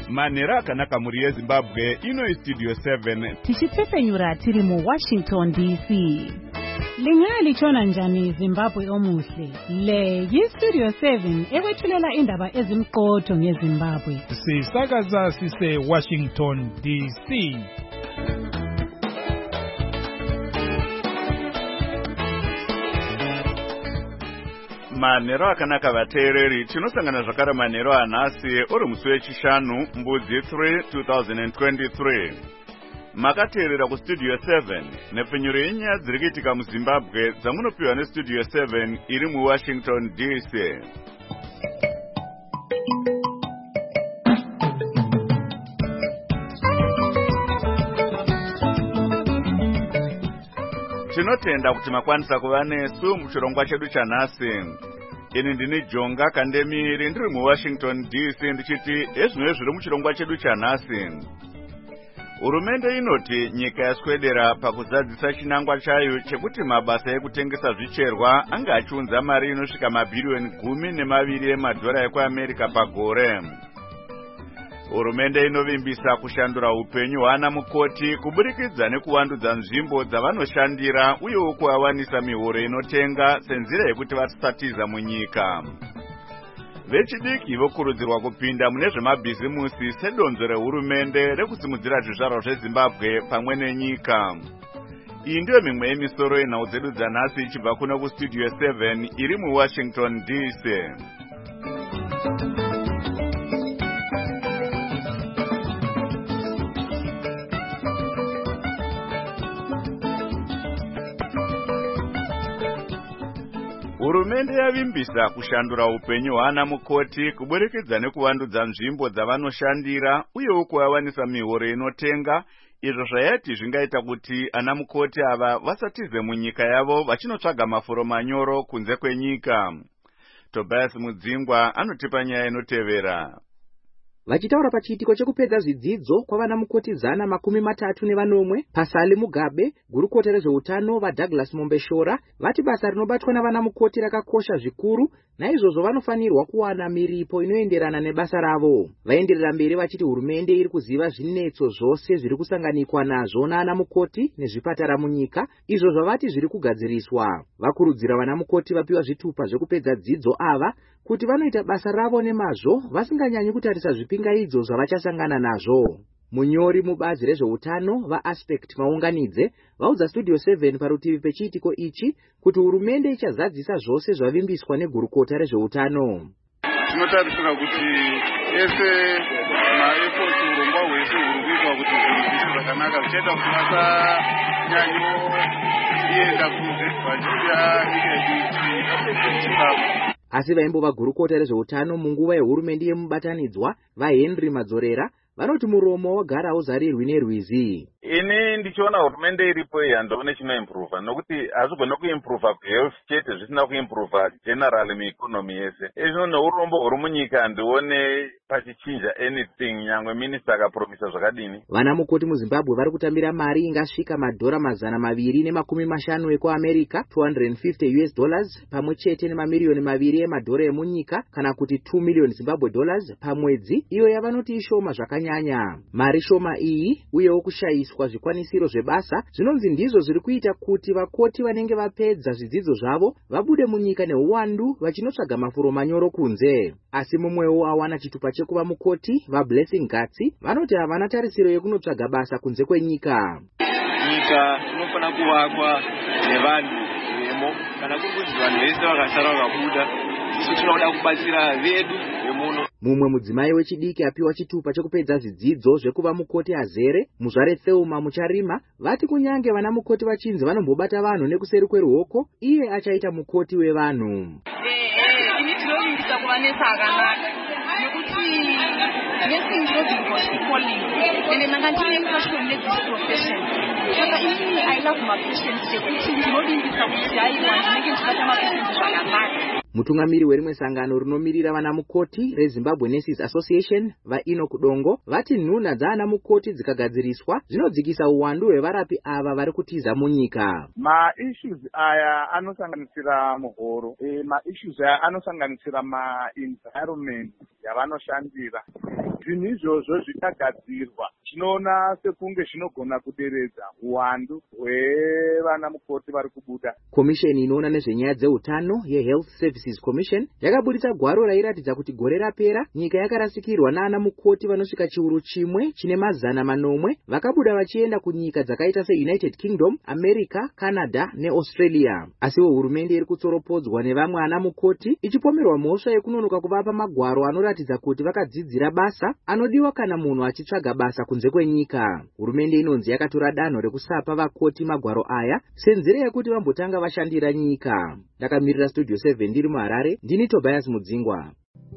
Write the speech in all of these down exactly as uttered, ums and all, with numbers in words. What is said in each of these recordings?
Manhero akanaka muri yeZimbabwe ino Studio seven tichipfepenyura tiri mu Washington D C. Lingali chona njani Zimbabwe omuhle. Le yi Studio seven ekwethulela indaba ezimqotho ngeZimbabwe. Sisakaza sise Washington D C. Manhero akanaka vateereri, tinosangana zvakare manhero anhasi uri musi wechishanu mbudzi three two thousand twenty-three. Makateerera kuStudio seven nepfenyuro yenyaya dziri kuitika muZimbabwe dzamunopiwa neStudio seven iri muWashington D C. Tinotenda kuti makwanisa kuva nesu muchirongwa chedu chanhasi. Ini ndini Jonga Kandemiri ndiri muWashington D C ndichiti ezvino zviri muchirongwa chedu chanhasi. Hurumende inoti nyika yaswedera pakuzadzisa chinangwa chayo chekuti mabasa ekutengesa zvicherwa anga achiunza mari inosvika mabhiriyoni gumi nemaviri emadhora ekuAmerica pagore. Hurumende inovimbisa kushandura upenyu hwana mukoti kuburikidza nekuvandudza nzvimbo dzavanoshandira uyewo kuvawanisa mihoro inotenga senzira yekuti vasatiza munyika. Vechidiki vokurudzirwa kupinda mune zvemabhizimusi sedonzo rehurumende rekusimudzira zvizvarwa zveZimbabwe pamwe nenyika. Iyi ndiyo mimwe yemisoro yenhau dzedu dzanhasi ichibva kuno kuStudio seven iri muWashington D C. Hurumende yavimbisa kushandura upenyu hwana mukoti kuburikidza nekuvandudza nzvimbo dzavanoshandira uyewo kuvawanisa mihoro inotenga, izvo zvayati zvingaita kuti ana mukoti ava vasatize munyika yavo vachinotsvaga mafuro manyoro kunze kwenyika. Tobias Mudzingwa anotipa nyaya inotevera. Vachitaura pachiitiko chekupedza zvidzidzo kwavana mukoti zana makumi matatu nevanomwe paSale Mugabe, gurukota rezveutano vaDouglas Mombeshora vati basa rinobatwa navana mukoti rakakosha zvikuru, naizvozvo vanofanirwa kuwana miripo inoenderana nebasa ravo. Vaenderera mberi vachiti hurumende iri kuziva zvinetso zvose zviri kusanganikwa nazvo naana mukoti nezvipatara munyika, izvo zvavati zviri kugadziriswa. Vakurudzira vana mukoti vapiwa zvitupa zvekupedza dzidzo ava kuti vanoita basa ravo nemazvo vasinganyanyi kutarisa zvipingaidzo zvavachasangana nazvo. Munyori mubazi rezveutano vaAspect Maunganidze vaudza Studio seven parutivi pechiitiko ichi kuti hurumende ichazadzisa zvose zvavimbiswa negurukota rezveutano. Tinotarisira kuti ese maefoti urongwa hwese huri kuitwa kuti zvinhu zvakanaka zvichaita kuti vasanyanyoenda kunze vachiita nyika. Asi vaimbova gurukota rezveutano munguva yehurumende yemubatanidzwa vaHenry Madzorera vanoti muromo wagara uzarirwi nerwizi. Ini ndichiona hurumende iripo iyi handione chinoimprova, nokuti hazvigona kuimprova health chete zvisina kuimprova general mueconomy yese. Izvo neurombo huri munyika handione pachichinja anything nyangwe minista akapromisa zvakadini. Vana mukoti muZimbabwe vari kutambira mari ingasvika madhora mazana maviri nemakumi mashanu ekuAmerica two hundred fifty US dollars pamwe chete nemamiriyoni maviri emadhora emunyika kana kuti two million Zimbabwe dollars pamwedzi, iyo yavanoti ishoma zvakanyanya. Mari shoma iyi uyewo kushayiswa zvikwanisiro zvebasa zvinonzi ndizvo zviri kuita kuti vakoti vanenge vapedza zvidzidzo zvavo vabude munyika neuwandu vachinotsvaga mafuro manyoro kunze. Asi mumwewo awana chitupa chekuva mukoti vaBlessing Gatsi vanoti havana tarisiro yekunotsvaga basa kunze kwenyika. Nyika inofana kuvakwa nevanhu vemo, kana kuri kuti vanhu vese vakasara vakabuda isu tinoda kubatsira vedu vemuno. Mumwe mudzimai wechidiki apiwa chitupa chekupedza zvidzidzo zvekuva mukoti azere muzvare Thelma Mucharima vati kunyange vana mukoti vachinzi vanombobata vanhu nekuseri kweruoko, iye achaita mukoti wevanhu. Eh eh ini tinovimbisa kuvanesa akanaka nekuti nursing job was calling ende nanga ndine passion nedzidzo profession. Saka ini I love my patients sekuti ndinovimbisa kuti haiwa ndinenge ndibata mapatients zvakanaka. Mutungamiri werimwe sangano rinomirira vana mukoti reZimbabwe Nurses Association vaEnoch Dongo vati nhuna dzaana mukoti dzikagadziriswa zvinodzikisa uwandu hwevarapi ava vari kutiza munyika. Ma-issues aya anosanganisira muhoro, e, ma-issues aya anosanganisira ma-environment yavanoshandira. zvinhu izvozvo zvikagadzirwa tinoona sekunge zvinogona kuderedza uwandu hwevana mukoti vari kubuda. Komisheni inoona nezvenyaya dzeutano yeHealth Services Commission yakabudisa gwaro rairatidza kuti gore rapera nyika yakarasikirwa naana mukoti vanosvika chiuru chimwe chine mazana manomwe vakabuda vachienda kunyika dzakaita seUnited Kingdom, America, Canada neAustralia. Asiwo hurumende iri kutsoropodzwa nevamwe ana mukoti ichipomerwa mhosva yekunonoka kuvapa magwaro anoratidza kuti vakadzidzira basa anodiwa kana munhu achitsvaga basa kunze kwenyika. Hurumende inonzi yakatora danho rekusapa vakoti magwaro aya senzira yekuti vambotanga vashandira nyika. Ndakamirira Studio seven ndiri muHarare, ndini Tobias Mudzingwa.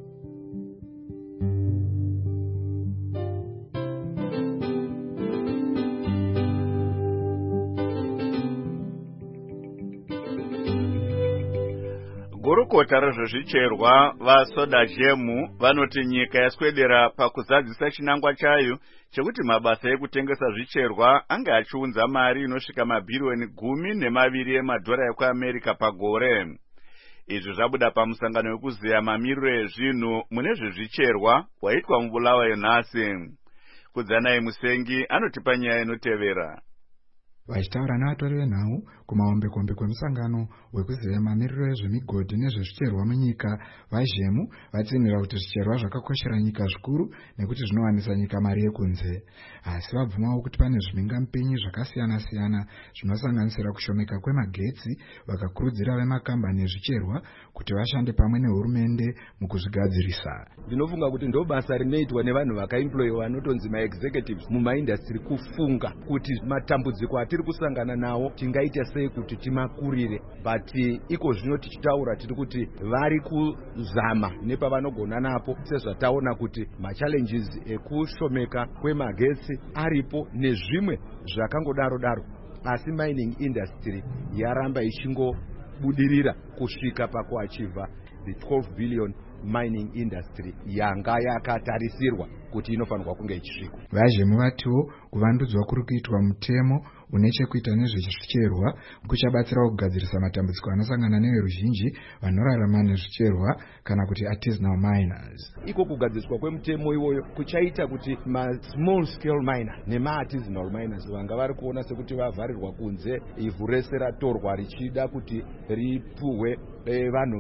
Gurukota rezvezvicherwa vaSodajemu vanoti nyika yaswedera pakuzadzisa chinangwa chayo chekuti mabasa ekutengesa zvicherwa anga achiunza mari inosvika mabhiriyoni gumi nemaviri emadhora ekuAmerica pagore. Izvi zvabuda pamusangano wekuziya mamiriro ezvinhu mune zvezvicherwa waitwa muBulawayo nhasi. Kudzanai Musengi anotipa nyaya inotevera. Vachitaura navatori venhau kumahombekombe kwemusangano wekuziva mamiriro ezvemigodhi nezvezvicherwa munyika, vaZhemu vatsinhira kuti zvicherwa zvakakoshera nyika zvikuru nekuti zvinowanisa nyika mari yekunze. Asi vabvumawo kuti pane zvimhingamupinyi zvakasiyana-siyana zvinosanganisira kushomeka kwemagetsi, vakakurudzira vemakambani ezvicherwa kuti vashande pamwe nehurumende mukuzvigadzirisa. Ndinofunga kuti ndo basa rinoitwa nevanhu vakaemployiwa vanotonzi maexecutives mumaindastry kufunga kuti matambudziko atiri kusangana nawo tingaita sei kuti timakurire, but iko zvino tichitaura tiri kuti vari kuzama nepavanogona napo, sezvataona kuti machallenges ekushomeka kwemagetsi aripo nezvimwe zvakangodaro daro, asi mining industry yaramba ichingobudirira kusvika pakuachiva the twelve billion mining industry yanga yakatarisirwa kuti inofanirwa kunge ichisvika. VaZhemu vatiwo kuvandudzwa kuri kuitwa mutemo une chekuita nezvezvicherwa kuchabatsira kugadzirisa matambudziko anosangana neveruzhinji vanorarama nezvicherwa kana kuti artisanal miners. Iko kugadziriswa kwemutemo iwoyo kuchaita kuti ma small scale miner nema artisanal miners vanga vari kuona sekuti vavharirwa kunze, ivhu rese ratorwa richida kuti ripuhwe vanhu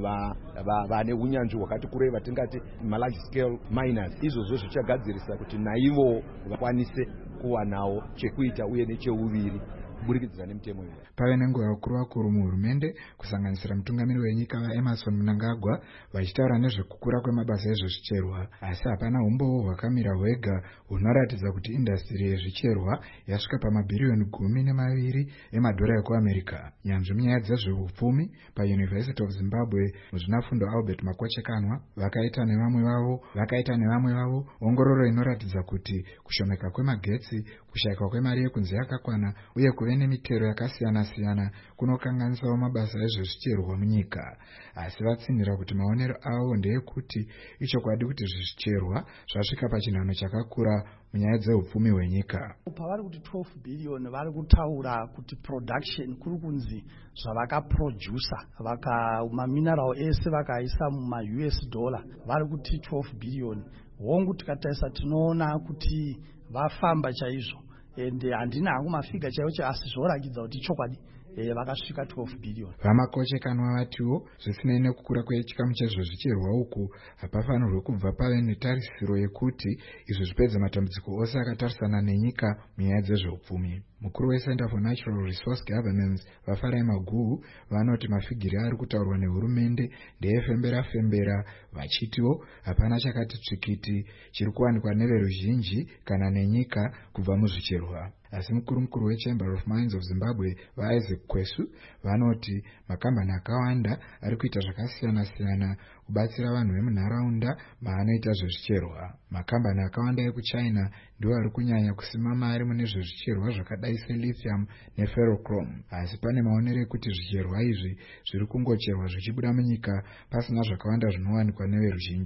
vane unyanzvi hwakati kurei vatingati ma large scale miners. Izvozvo zvichagadzirisa kuti naivo vakwanise kuwanawo chekuita uye necheuviri kuburikidza nemutemo iwoyo. Pave nenguva vakuru vakuru muhurumende kusanganisira mutungamiri wenyika vaEmerson Mnangagwa vachitaura nezvekukura kwemabasa ezvezvicherwa, asi hapana umbowo hwakamira hwega hunoratidza kuti indastri yezvicherwa yasvika pamabhiriyoni gumi nemaviri emadhora ekuAmerica. Nyanzvi munyaya dzezveupfumi paUniversity of Zimbabwe muzvinafundo Albert Makochekanwa vakaita nevamwe vavo vakaita nevamwe vavo ongororo inoratidza kuti kushomeka kwemagetsi, kushayikwa kwemari yekunze yakakwana uye kuve nemitero yakasiyana-siyana kunokanganisawo mabasa ezvezvicherwa munyika. Asi vatsinhira kuti maonero avo ndeyekuti ichokwadi kuti zvezvicherwa zvasvika pachinhano chakakura munyaya dzeupfumi hwenyika. Pavari kuti twelve billion vari kutaura kuti production kuri kunzi zvavakaproducer vaka mamineral ese vakaisa muma-U S dollar vari kuti twelve billion. Hongu tikataisa tinoona kuti vafamba chaizvo, ende handina hangu mafiga chaiwo asi zvorakidza kuti chokwadi vakasvika twelve billion. Vamakochekanwa vatiwo zvisinei nekukura kwechikamu chezvezvicherwa uku hapafanirwe kubva pave netarisiro yekuti izvo zvipedza matambudziko ose akatarisana nenyika munyaya dzezveupfumi. Mukuru weCenter for Natural Resource Governance vaFarai Maguhu vanoti mafigiri ari kutaurwa nehurumende ndeyefembera-fembera, vachitiwo hapana chakati tsvikiti chiri kuwanikwa neveruzhinji kana nenyika kubva muzvicherwa. Asi mukuru mukuru weChamber of Mines of Zimbabwe vaIsaac Kwesu vanoti makambani akawanda ari kuita zvakasiyana-siyana kubatsira vanhu vemunharaunda maanoita zvezvicherwa. Makambani akawanda ekuChina ndiwo ari kunyanya kusima mari mune zvezvicherwa zvakadai selithium neferrochrome, asi pane maonero ekuti zvicherwa izvi zviri kungocherwa zvichibuda munyika pasina zvakawanda zvinowanikwa neveruzhinji.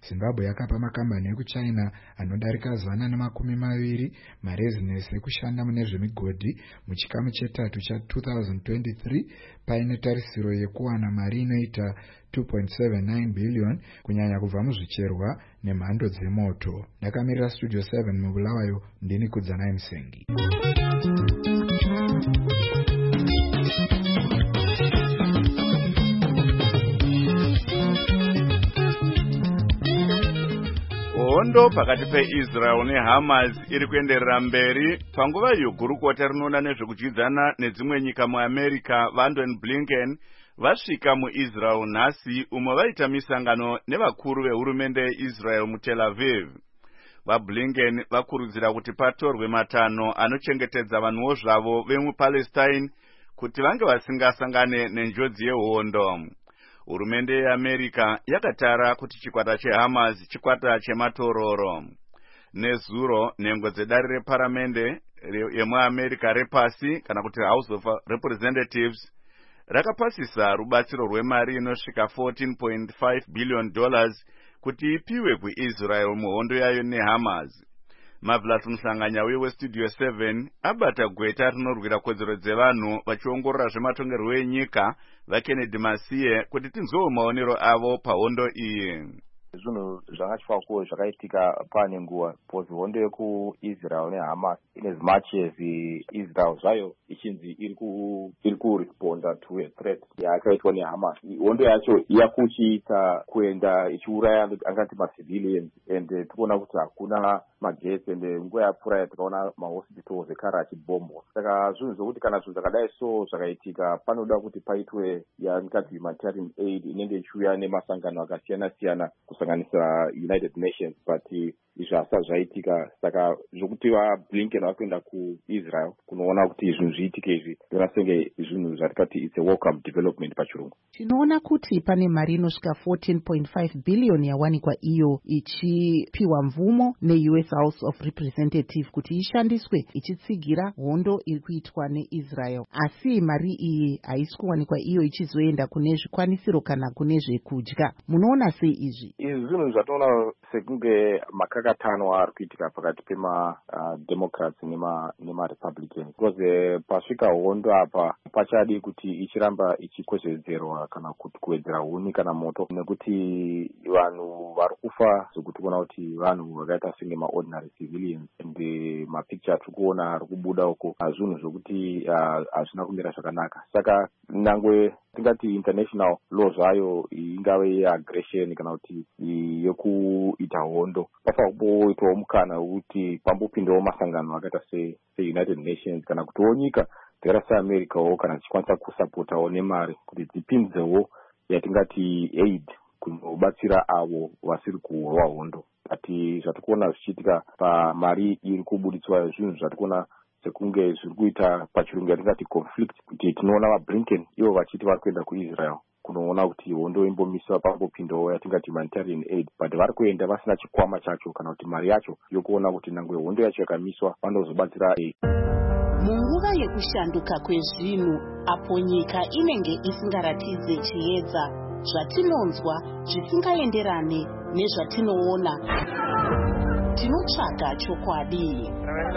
Zimbabwe yakapa makambani ekuchina anodarika zana nemakumi maviri marezinesi ekushanda mune zvemigodhi muchikamu chetatu cha two thousand twenty-three paine tarisiro yekuwana mari inoita two point seven nine billion kunyanya kubva muzvicherwa nemhando dzemoto. Ndakamirira Studio seven mubulawayo, ndini Kudzanai Musengi. Hondo pakati peIsrael neHamas iri kuenderera mberi panguva iyo gurukota rinoona nezvekudyidzana nedzimwe nyika muAmerica vaAntony Blinken vasvika muIsrael nhasi, umwe vaita misangano nevakuru vehurumende yeIsrael muTel Aviv. VaBlinken vakurudzira kuti patorwe matanho anochengetedza vanhuwo zvavo vemuPalestine kuti vange vasingasangane nenjodzi yehondo. Hurumende yeAmerica yakatara kuti chikwata cheHamas chikwata chematororo. Nezuro, nhengo dzedare reparamende yemuAmerica repasi kana kuti House of Representatives rakapasisa rubatsiro rwemari inosvika fourteen point five billion dollars kuti ipiwe kuIsrael muhondo yayo neHamas. Mavlas Musanganya weStudio seven abata gweta rinorwira kodzero dzevanhu vachiongorora zvematongerwo enyika vaKennedy Masiye kuti tinzwewo maonero avo pahondo iyi. Zvinhu zvakachifako zvakaitika pane nguva because hondo yekuIsrael neHamas in as much as Israel zvayo ichinzi iri kuresponda to a threat yakaitwa neHamas. Hondo yacho yakuchiita kuenda ichiuraya angati macivilians and tikuona kuti hakuna magetsi and nguva yapfuura tikaona mahospitals ekara achibombo. Saka zvinhu zvokuti kana zvinhu zvakadai so zvakaitika panoda kuti paitwe yaangati humanitarian aid inenge ichiuya nemasangano akasiyana siyana kusanganisira United Nations, but izvo hasa zvaitika. Saka zvokuti vaBlinken vakuenda kuIsrael kunoona kuti zvinhu zviitike izvi ndona senge zvinhu zvatikati it's a welcome development pachirungu. Tinoona kuti pane mari inosvika fourteen point five billion yawanikwa iyo ichipiwa mvumo neU S House of Representatives kuti ishandiswe ichitsigira hondo iri kuitwa neIsrael. Asi mari iyi haisi kuwanikwa iyo ichizoenda kune zvikwanisiro kana kune zvekudya. Munoona sei izvi? Izvi zvinhu zvatoona sekunge makakatano ari kuitika pakati pema uh, Democrats nema nema Republicans. Because uh, pasvika hondo apa pachadi kuti ichiramba ichikwezvedzerwa kana kuti kuwedzera huni kana moto, nekuti vanhu vari kufa zvokuti kuona kuti vanhu vakaita senge ma-ordinary civilians and uh, mapicture tiri kuona ari kubuda uko zvinhu zvokuti hazvina uh, kumira zvakanaka. Saka nangwe tingati international law zvayo ingave yeaggression kana kuti yekuita hondo, pafa kuboitwawo mukana wekuti pambopindawo masangano akaita seUnited Nations kana kutiwo nyika dzakaita seAmericawo kana dzichikwanisa kusapotawo nemari kuti dzipinzewo yatingati aid kunobatsira avo vasiri kurwa hondo. Ati zvatikuona zvichiitika pamari iri kubuditswa zvinhu zvatikuona sekunge zviri kuita pachirungu yatingati conflict, kuti tinoona vaBlinken ivo vachiti vari kuenda kuIsrael kunoona kuti hondo imbomiswa pambopindawo yatingati humanitarian aid, but vari kuenda vasina chikwama chacho kana kuti mari yacho yokuona kuti nangwe hondo yacho yakamiswa vanozobatsira aid. Munguva yekushanduka kwezvinhu apo nyika inenge isingaratidze chiedza, zvatinonzwa zvisingaenderane nezvatinoona, tinotsvaga chokwadi.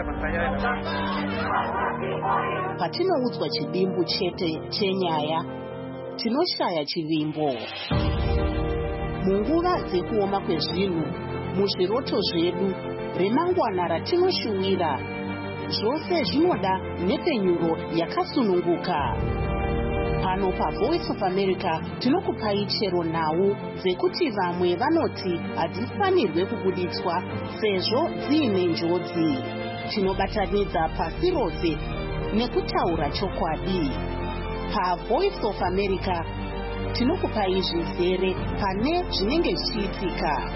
Patinoudzwa chidimbu chete chenyaya, tinoshaya chivimbo. Munguva dzekuoma kwezvinhu, muzviroto zvedu, remangwana ratinoshuwira, zvose zvinoda nepenyuro yakasununguka. Pano paVoice of America tinokupai chero nhau dzekuti vamwe vanoti hadzifanirwe kubuditswa sezvo dziine njodzi. Tinobatanidza pasi rose nekutaura chokwadi. PaVoice of America tinokupai zvizere pane zvinenge zvichiitika.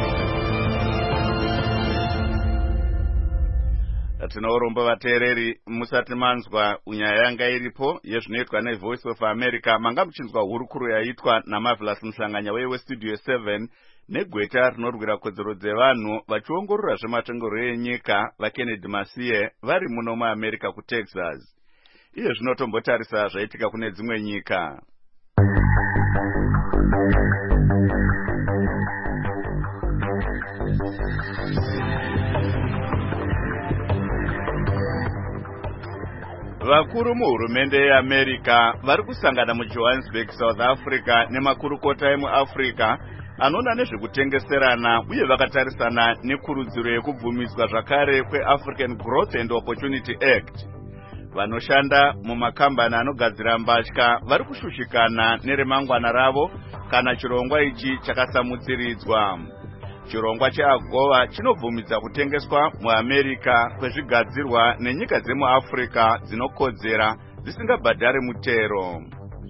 Tinoromba vateereri, musati manzwa unyaya yanga iripo yezvinoitwa neVoice of America, manga muchinzwa hurukuro yaitwa naMavlas Musanganya weStudio seven negweta rinorwira kodzero dzevanhu vachiongorora zvematongerwo enyika vaKennedy Masiye vari muno muAmerica kuTexas. Iye zvinotombotarisa zvaitika kune dzimwe nyika. vakuru muhurumende yeamerica vari kusangana mujohannesburg, south africa nemakurukota emuafrica anoona nezvekutengeserana uye vakatarisana nekurudziro yekubvumiswa zvakare kweAfrican Growth and Opportunity Act. Vanoshanda mumakambani anogadzira mbatya vari kushushikana neremangwana ravo kana chirongwa ichi chakasamutsiridzwa. Chirongwa cheAGOA chinobvumidza kutengeswa muAmerica kwezvigadzirwa nenyika dzemuAfrica dzinokodzera dzisingabhadhari mutero.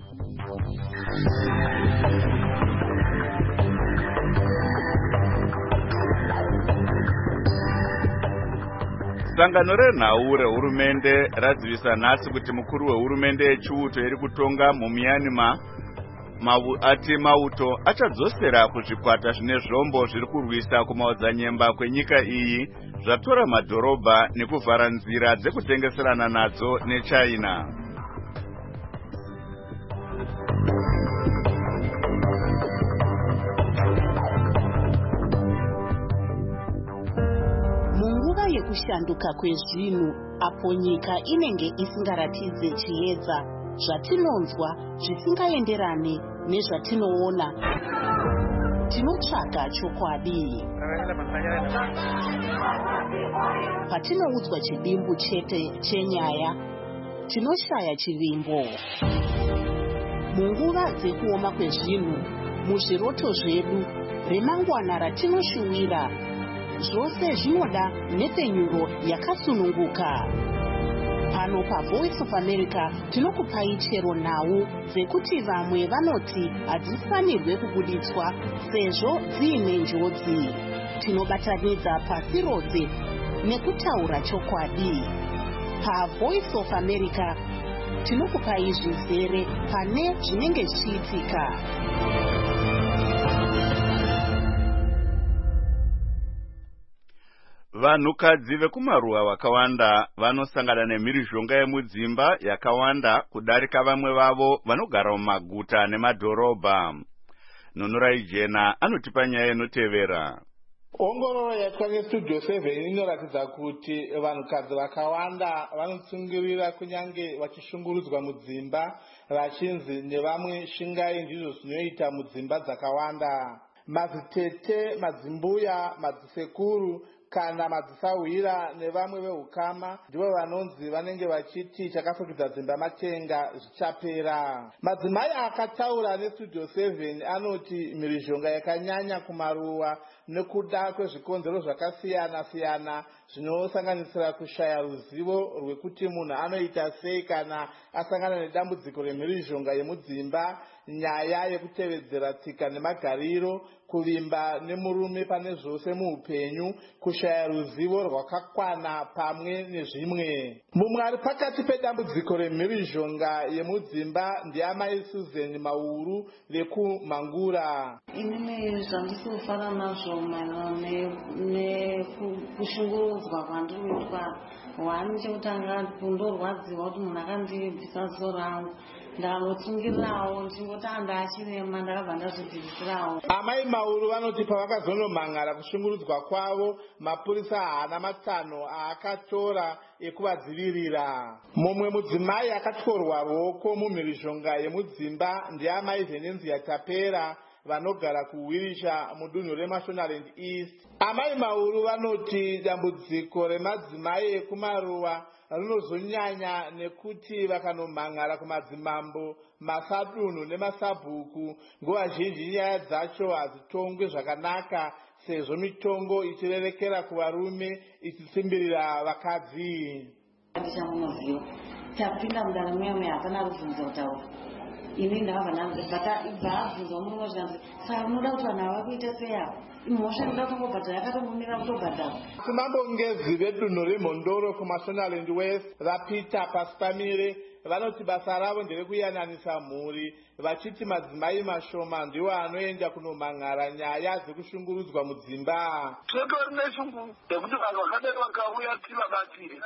Sangano renhau rehurumende radzivisa nhasi kuti mukuru wehurumende yechiuto iri kutonga muMyanmar ati mauto achadzosera kuzvikwata zvine zvombo zviri kurwisa kumaodzanyemba kwenyika iyi zvatora madhorobha nekuvhara nzira dzekutengeserana nadzo neChina. Munguva yekushanduka kwezvinhu apo nyika inenge isingaratidze chiedza zvatinonzwa zvisingaenderane nezvatinoona, tinotsvaga chokwadi. Patinoudzwa chidimbu chete chenyaya, tinoshaya chivimbo. Munguva dzekuoma kwezvinhu, muzviroto zvedu, remangwana ratinoshuwira, zvose zvinoda nepenyuro yakasununguka. Pano paVoice of America tinokupai chero nhau dzekuti vamwe vanoti hadzifanirwe kubuditswa sezvo dziine njodzi. Tinobatanidza pasi rose nekutaura chokwadi. PaVoice of America tinokupai zvizere pane zvinenge zvichiitika. Vanhukadzi vekumaruwa vakawanda vanosangana nemhirizhonga yemudzimba yakawanda kudarika vamwe vavo vanogara mumaguta nemadhorobha. Nhunurai Jena anotipa nyaya inotevera. Ongororo yaitwa neStudio seven inoratidza kuti vanhukadzi vakawanda vanotsungirira kunyange vachishungurudzwa mudzimba vachinzi nevamwe shingai ndizvo zvinoita mudzimba dzakawanda. Madzitete, madzimbuya, madzisekuru kana madzisahwira nevamwe vehukama ndivo vanonzi vanenge vachiti chakafukidza dzimba matenga zvichapera. Madzimai akataura neStudio seven anoti mhirizhonga yakanyanya kumaruwa nekuda kwezvikonzero zvakasiyana siyana zvinosanganisira kushaya ruzivo rwekuti munhu anoita sei kana asangana nedambudziko remhirizhonga yemudzimba, nyaya yekutevedzera tsika nemagariro, kuvimba nemurume pane zvose muupenyu, kushaya ruzivo rwakakwana pamwe nezvimwe. Mumwe ari pakati pedambudziko remhirizhonga yemudzimba ndiamai Susan Mauru vekumhangura. Inini zvandisi kufara nazvo maererano nekushungurudzwa kwandinoitwa, wani chekutanga kundorwadziwa kuti munhu akandibvisa soro rangu ndakanotsungirirawo ndingoti andachirema ndakabva ndazvidzivisirawo. Amai Mauru vanoti pavakazonomhan'ara kushungurudzwa kwavo, mapurisa haana matsano aakatora ekuvadzivirira. Mumwe mudzimai akatyorwa ruoko mumhirizhonga yemudzimba ndiamai Venenzia Tapera vanogara kuWirisha mudunhu reMashonaland East. Amai Mauru vanoti dambudziko remadzimai ekumaruwa rinozonyanya nekuti vakanomhan'ara kumadzimambo, masadunhu nemasabhuku, nguva zhinji nyaya dzacho hadzitongwe zvakanaka sezvo mitongo ichirerekera kuvarume ichitsimbirira vakadzi. Ndichamunoziva tapinda mudare muyame hapana rubvunzo kutaura. Ini ndabva abvunzwa murume zvanzi saka unoda kuti vanhu hava kuita seya mhosva inoda kutongobhadhara yakatombomira kutobhadhara. Kumambongezi vedunhu remhondoro kuMashonaland West vaPeter Pasipamire vanoti basa ravo nderekuyananisa mhuri, vachiti madzimai mashoma ndiwo anoenda kunomhan'ara nyaya dzekushungurudzwa mudzimba. Totori neshungu yekuti vanhu vakadai vakauya tivabatsire.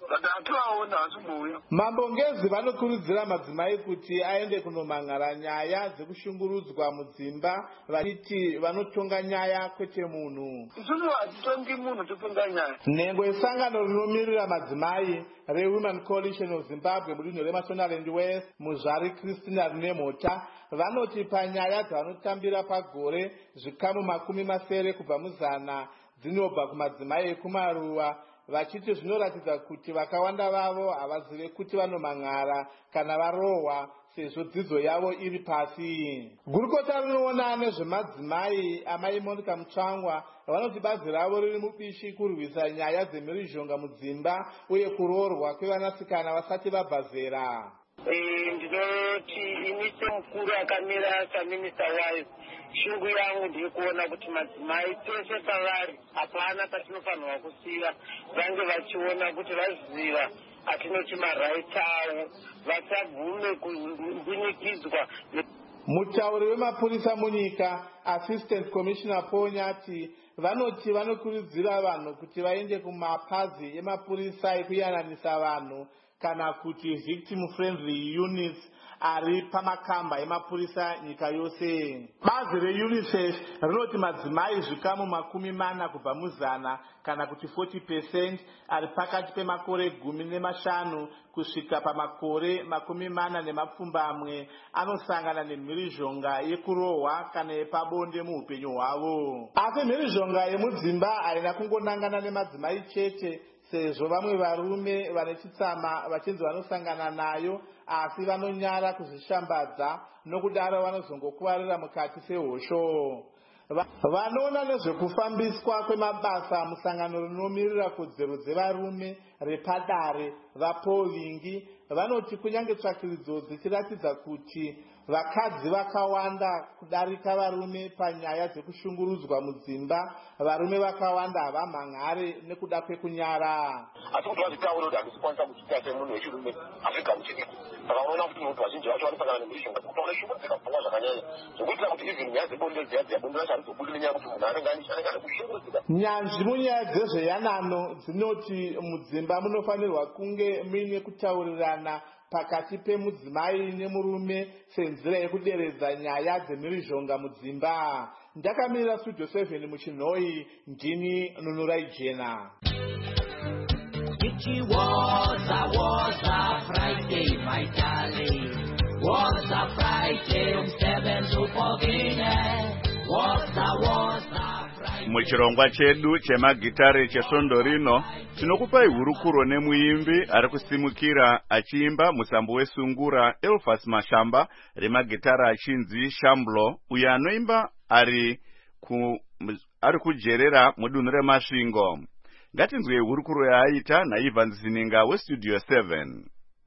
Mambo Ngezi vanokurudzira madzimai kuti aende kunomhan'ara nyaya dzekushungurudzwa mudzimba, vachiti vanotonga nyaya kwete munhu. Isusu hatitongi munhu, totonga nyaya. Nhengo yesangano rinomirira madzimai reWomen Coalition of Zimbabwe mudunhu reMashonaland West, Muzvari Christina Rinemhota, vanoti panyaya dzavanotambira pagore zvikamu makumi masere kubva muzana dzinobva kumadzimai ekumaruwa, vachiti zvinoratidza kuti vakawanda vavo havazive kuti vanomhan'ara kana varohwa sezvo dzidzo yavo iri pasi. Gurukota rinoona nezvemadzimai amai Monica Mutsvangwa vanoti bazi ravo riri mubishi kurwisa nyaya dzemhirizhonga mudzimba uye kuroorwa kwevanasikana vasati vabva zera. Ndinoti ini semukuru akamira saminista wayo, shungu yangu ndikuona kuti madzimai tese pavari hapana patinofanirwa kusiya vange vachiona kuti vaziva atinoti maraiti avo, vasabvume kumbunikidzwa. Mutauri wemapurisa munyika Assistant Commissioner Paul Nyati vanoti vanokurudzira vanhu kuti vaende kumapazi emapurisa ekuyananisa vanhu kana kuti victim friendly units ari pamakamba emapurisa nyika yose. Bazi reUNICEF rinoti madzimai zvikamu makumi mana kubva muzana kana kuti forty percent ari pakati pemakore gumi nemashanu kusvika pamakore makumi mana nemapfumbamwe anosangana nemhirizhonga yekurohwa kana yepabonde muupenyu hwavo. Asi mhirizhonga yemudzimba haina kungonangana nemadzimai chete, sezvo vamwe varume vane chitsama vachinzi vanosangana nayo asi vanonyara kuzvishambadza, nokudaro vanozongokuvarira mukati sehosho. Vanoona nezvekufambiswa kwemabasa musangano rinomirira kodzero dzevarume repadare vaPaulingi vanoti kunyange tsvakiridzo dzichiratidza kuti vakadzi vakawanda kudarika varume panyaya dzekushungurudzwa mudzimba, varume vakawanda havamhan'are nekuda kwekunyara. Asi kuti vazvitaura kuti handisi kuchita semunhu wechirume Afrika muchiri, saka unoona kuti munhu vazhinji vacho vanosangana nemishonga kutaura shungu dzakapfungwa zvakanyanya zvokuitira kuti even nyaya dzebonde dziya dziya bonde racho harizobudi nenyaya yekuti munhu anenge ane kushungurudzika. Nyanzvi munyaya dzezveyanano dzinoti mudzimba munofanirwa kunge muine kutaurirana pakati pemudzimai nemurume senzira yekuderedza nyaya dzemhirizhonga mudzimba. Ndakamirira Studio seven muchinhoi, ndini Nunurai Jena. It was a was a Friday, my darling. Was a Friday, um seven to fourteen. Was a was a Muchirongwa chedu chemagitare chesondo rino tinokupai hurukuro nemuimbi ari kusimukira achiimba musambo wesungura Elfas Mashamba remagitara achinzi Shamblo, uyo anoimba ari ku ari kujerera mudunhu reMasvingo. Ngatinzwe hurukuro yaaita naIvan Zininga weStudio seven.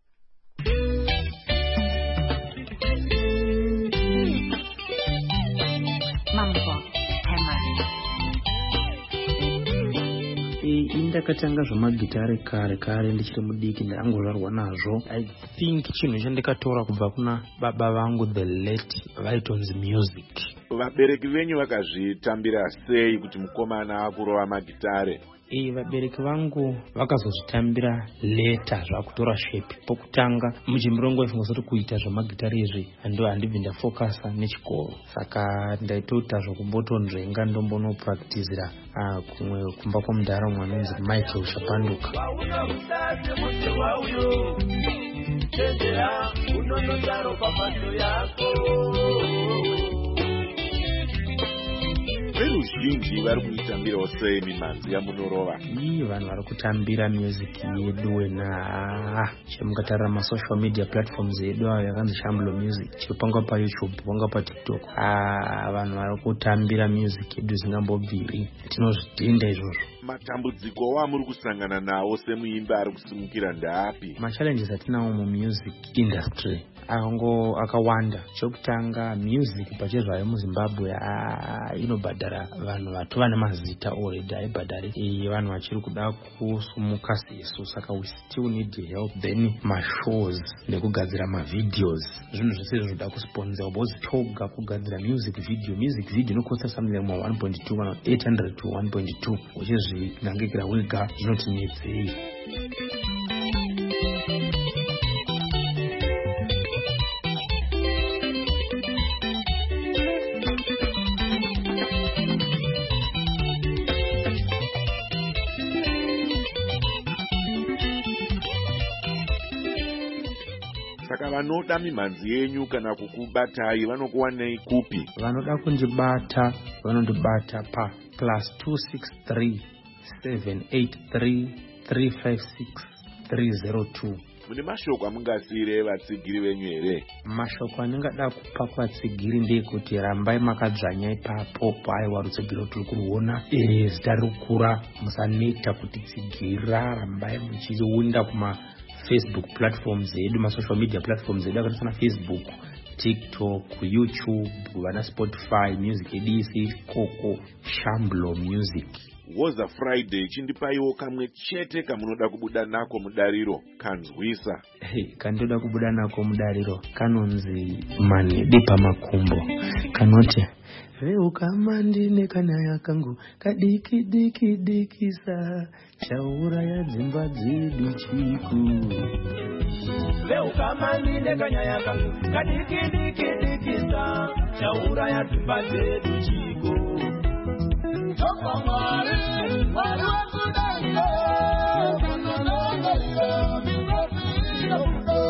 Indakatanga zvamagitare kare kare ndichiri mudiki, ndangozvarwa nazvo. I think chinhu chandikatora kubva kuna baba vangu the late vaitonzi music. Vabereki venyu vakazvitambira sei kuti mukomana akurova magitare? E, vabereki vangu vakazozvitambira leta zvakutora shape. Pokutanga muchimurongo wefungosoti kuita zvamagitare izvi ndo handibvi ndafokasa nechikoro, saka ndaitota zvokumbotonzvenga ndombonopracticira uh, kumwe kumba kwamudhara umwe anonzi Michael Shapanduka. Veruzhinji vari kuitambirawo sei mimanzi yamunorova? Ii vanhu vari kutambira music yedu wena chemungatarira masocial media platforms yedu ayo yakanzi Shamblo Music, chiri panga pa YouTube, panga pa TikTok. Ah, vanhu vari kutambira music yedu zingambobviri, tinozvidinda izvozvo. Matambudziko wamuri kusangana nawo semuimbi ari kusimukira ndapi? Machallenges atinawo mumusic industry ango akawanda. Chokutanga, music pachezvayo muZimbabwe inobhadhara vanhu vatova nemazita already aibhadhari e vanhu vachiri kuda kusumuka sesu, saka we still need help. Then mashows nekugadzira mavideos, zvinhu zvese zvoda kusponsa because toga kugadzira music video music video inokosta something like one point two eight hundred to one point two which is nangekira wega zvinotinetsei. Saka vanoda mimhanzi yenyu kana kukubatai vanokuwanei kupi? Vanoda kundibata vanondibata pa plus two six three seven eight three three five six three zero two. Mune mashoko amungasire vatsigiri venyu here? Mashoko aningada kupa kuvatsigiri ndeyekuti rambai makadzvanya ipapo paiwa rutsigiro turi kuruona e zita rikura, musaneta kutitsigira, rambai muchiunda kuma Facebook platforms edu, ma social media platforms edu akaita sana Facebook, TikTok, YouTube, vana Spotify, Music E D C, Koko, Shamblo Music. Woza Friday chindipaiwo kamwe chete kamunoda kubuda nako mudariro kanzwisa. Hey, kandoda kubuda nako mudariro kanonzi manede pamakumbo kanoti veuka mandine kanyaya kangu kadiki diki diki sa chauraya dzimba dzedu chiku. Veuka mandine kanyaya kangu kadiki diki diki sa chauraya dzimba dzedu chiku. Toka mwari mwari wakudayo kunonongayo mizopiro.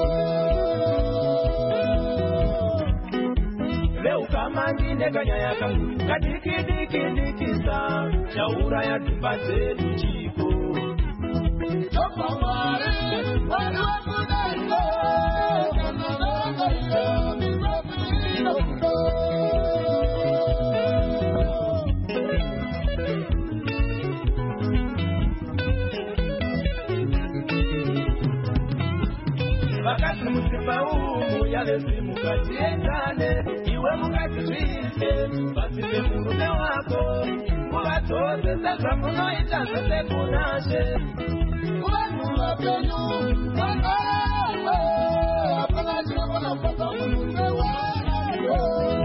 Veuka mandine kanyaya kangu kadiki diki diki sa chauraya dzimba dzedu chiku. Toka mwari mwari wakudayo kunonongayo mizopiro. Vakati musimba umu yalezi mukati endane iwe mukati zvise pasinde murume wako muvatodze sezva munoita zvese kunashe kuvanhu vapenyu vanawe hapana chinogona kupata murume wako.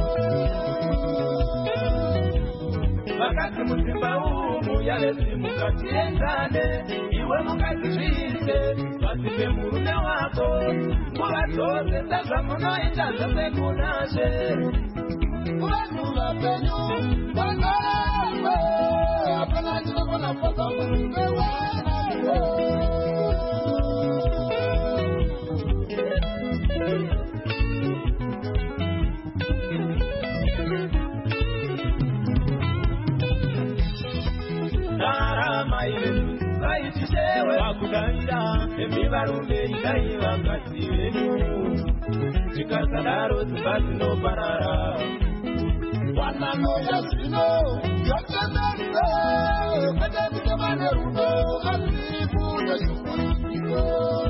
Vakati musimba umu yalezi mukati endane iwe mukati zvise pasinde murume wako muvatodze sezva munoita zvese kunashe kuvanhu vapenyu vanawe hapana chinogona kupata murume wako. Ndarama ile vaitishewe vakudavira emivarume idai vakadzi venyu zvikazadaro dzimba dzinoparara. Wananoya zvino yotenderire kwete kuti vane rudo asi kude shukuridziro.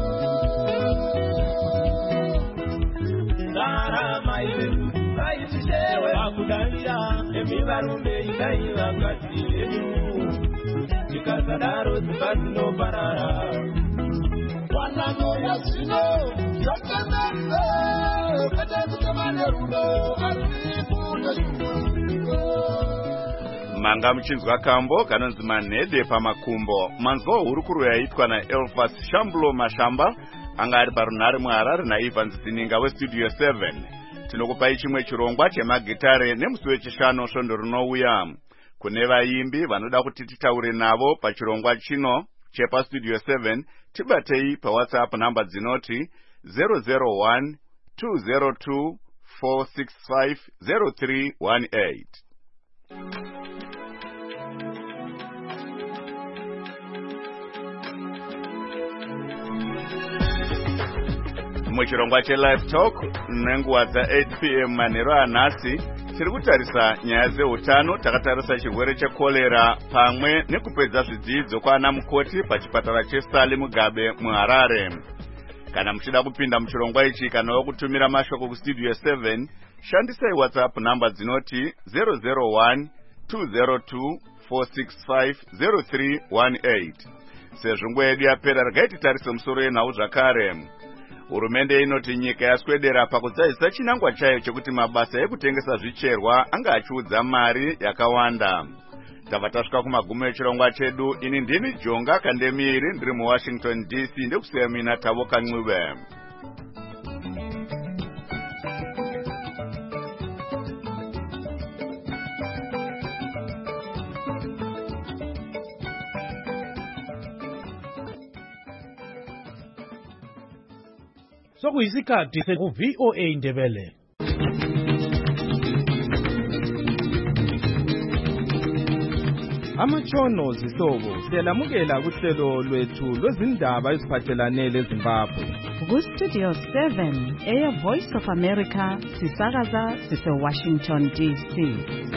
Ndarama ile vaitishewe vakudavira emivarume idai vakadzi venyu zvikazadaro dzimba dzinoparara. Wananoya zvino yotenderire kwete kuti vane rudo asi kude shukuridziro. Manga muchinzwa kambo kanonzi manede pamakumbo. Manzwa hurukuru yaitwa naElfas Shamblo Mashamba anga ari parunhare muHarare naIvans Zininga westudio seven. Tinokupai chimwe chirongwa chemagitare nemusi wechishanu svondo rinouya. Kune vaimbi vanoda kuti titaure navo pachirongwa chino chepa studio seven, tibatei pa WhatsApp namba dzinoti zero zero one two zero two four six five zero three one eight. Muchirongwa che live talk nenguva dza eight p m manheru anhasi tiri kutarisa nyaya dzeutano. Takatarisa chirwere chekorera pamwe nekupedza zvidzidzo kwaana mukoti pachipatara cheSally Mugabe muHarare. Kana muchida kupinda muchirongwa ichi kana kutumira mashoko kustudio seven, shandisai WhatsApp namba dzinoti zero zero one two zero two four six five zero three one eight. Sezvo nguva yedu yapera, regai titarise musoro yenhau zvakare. Hurumende inoti nyika yaswedera pakudzadzisa chinangwa chayo chekuti mabasa ekutengesa zvicherwa anga achiudza mari yakawanda. Tava tasvika kumagumo echirongwa chedu. Ini ndini Jonga Kandemiri, ndiri muWashington D C, ndekusiya mina Tavo Kanxibe. Sokuyisikhathi ku-V O A Ndebele. Amatshono zihlobo siyalamukela kuhlelo lwethu lwezindaba eziphathelane leZimbabwe. Ku-Studio seven, Air Voice of America, sisakaza sise-Washington D C.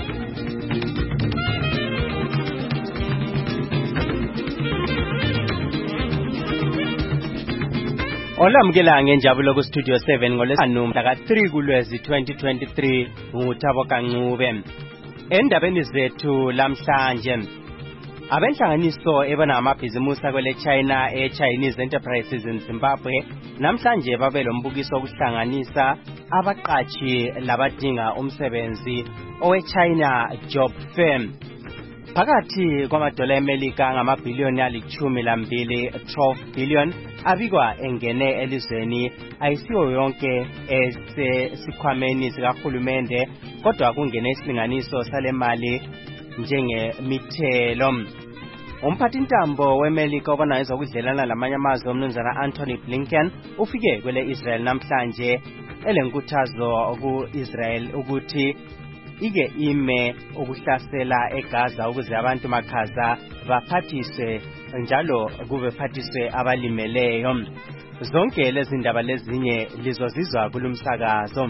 Olamukela ngenjabulo ku-Studio seven ngolwesihlanu mhla three kuLwezi twenty twenty-three, nguThabo Kanxibe. Endabeni zethu lamhlanje, abenhlanganiso ebona amabhizimusi akwele China e-Chinese Enterprises in Zimbabwe namhlanje babe lombukiso wokuhlanganisa abaqatshi labadinga umsebenzi owe-China Job Fair. Phakathi kwamadola eMelika ngamabhiliyoni alichumi lambili, twelve billion, abikwa engene elizweni ayisiyo yonke esesikhwameni sikahulumende, kodwa kungene isilinganiso sale mali njengemithelo. Umphathintambo weMelika obona ezokudlelana lamanye amazwe umnumzana Anthony Blinken ufike kwele Israel namhlanje elenkuthazo ku-Israel ukuthi ike ime ukuhlasela eGaza ukuze abantu makhaza baphathiswe njalo kube phathiswe abalimeleyo. Zonke lezi ndaba lezinye lizozizwa kulumsakazo.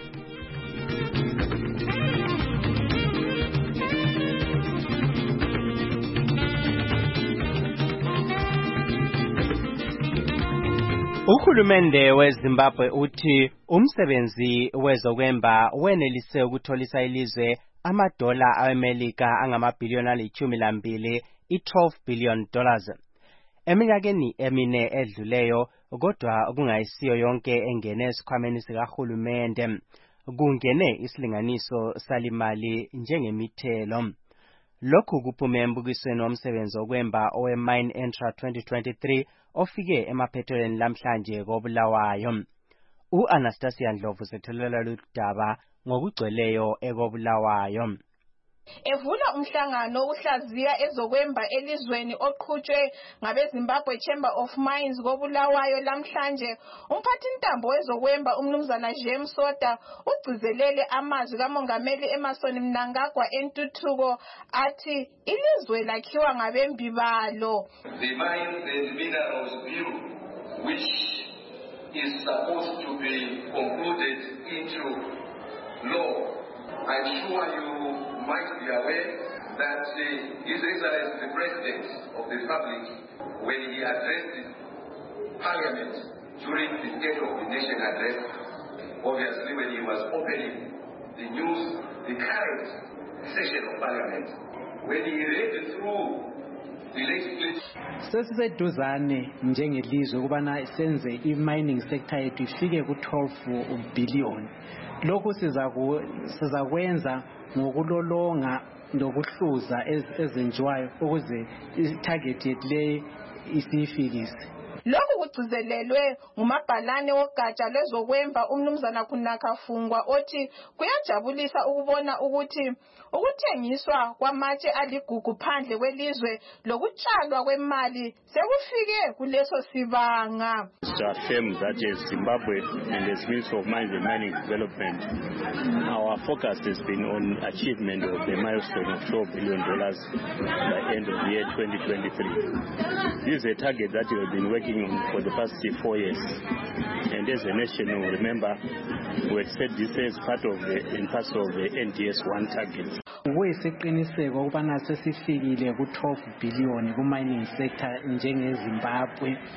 Uhulumende weZimbabwe uthi umsebenzi wezokwemba wenelise ukutholisa ilizwe amadola aweMelika angamabhiliyoni alichumi lambili, i-twelve billion dollars. Eminyakeni emine edluleyo, kodwa kungayisiyo yonke engene esikhwameni sikahulumende. Kungene isilinganiso salimali njengemithelo. Lokhu kuphume embukisweni womsebenzi wokwemba owe-Mine Entra twenty twenty-three ofike emaphethelweni lamhlanje koBulawayo. U-Anastasia Ndlovu sethelela ludaba ngokugcweleyo ekoBulawayo. Evula umhlangano uhlaziya ezokwemba elizweni oqhutshwe ngabeZimbabwe Chamber of Mines koBulawayo lamhlanje, umphathintambo wezokwemba umnumzana James Soda ugcizelele amazwi kaMongameli Emmerson Mnangagwa entuthuko athi ilizwe lakhiwa ngabembi balo. The Mines and Minerals Bill, which is supposed to be concluded into law, I'm sure you might be aware that uh, His Excellency the President of the Republic, when he addressed Parliament during the State of the Nation address, obviously when he was opening the news, the current session of Parliament, when he read through the legislation. Sesiseduzane njengelizwe ukubana senze i-mining sector yethu ifike ku-twelve billion. Lokhu sizakwenza ngokulolonga nokuhluza ezenziwayo ukuze i-target yethu le isifikise. Lokhu kugcizelelwe ngumabhalane wogatsha lwezokwemba umnumzana Kunaka Fungwa othi kuyajabulisa ukubona ukuthi ukuthengiswa kwamatshe aligugu phandle kwelizwe lokutshalwa kwemali sekufike kuleso sibanga. To affirm that as Zimbabwe and as Ministry of Mines and Mining Development, our focus has been on achievement of the milestone of twelve billion dollars by end of the year twenty twenty-three. This is a target that we have been working on for the past four years. And as a nation, you remember, we had set this as part of the in part of the N D S one target. Wesiqiniseko ukubana sesifikile ku-twelve billion ku-mining sector njengeZimbabwe.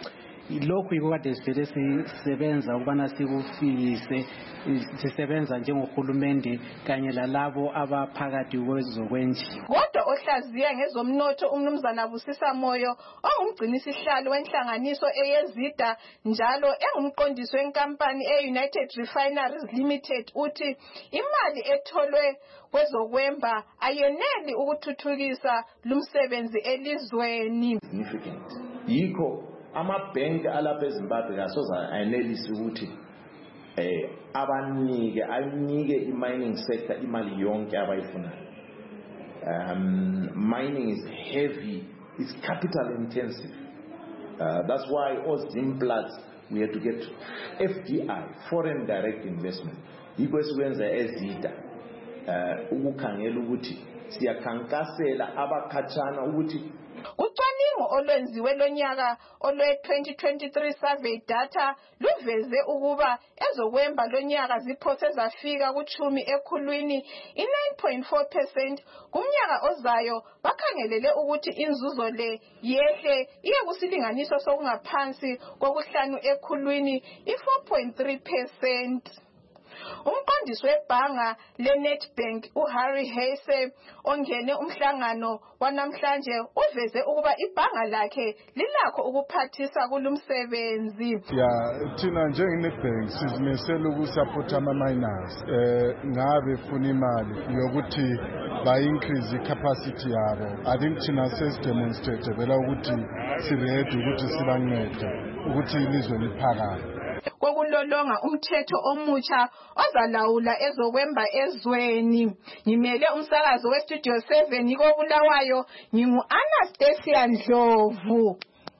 lokhu yiko kade sivele sisebenza ukubana sikufikise sisebenza njengohulumende kanye lalabo abaphakathi kwezokwenji. Kodwa ohlaziya ngezomnotho umnumzana Busisa Moyo ongumgcinisihlalo wenhlanganiso eyezida njalo engumqondisi wenkampani e-United Refineries Limited uthi imali etholwe kwezokwemba ayeneli ukuthuthukisa lumsebenzi elizweni. Yikho amabhenki alapha eZimbabwe kasoza ayenelisi ukuthi eh abanike ayinike i-mining sector imali yonke abayifunayo. Um, mining is heavy, it's capital intensive. Uh, that's why all Zimplats we had to get F D I, foreign direct investment. Yikho esikwenza ezida uh, ukukhangela ukuthi siyakhankasela abakhatshana ukuthi ucwaningo olwenziwe lonyaka olwe twenty twenty-three survey data luveze ukuba ezokwemba lonyaka ziphose zafika kuchumi ekhulwini i-nine point four percent. Kumnyaka ozayo bakhangelele ukuthi inzuzo le yehle iye kusilinganiso sokungaphansi kokuhlanu ekhulwini i-four point three percent. Umqondisi webhanga leNetbank uHarry Hesse ongene umhlangano wanamhlanje uveze ukuba ibhanga lakhe lilakho ukuphathisa kulumsebenzi. Ya thina njengeNetbank sizimisela ukusupport ama-miners eh ngabe funa imali yokuthi ba increase capacity yabo. I think thina sesidemonstrate vela ukuthi siready ukuthi sibancede ukuthi ilizwe liphakame. Kokulolonga umthetho omutsha ozalawula ezokwemba ezweni. Ngimele umsakazo weStudio seven yiko Bulawayo ngingu Anastasia Ndlovu.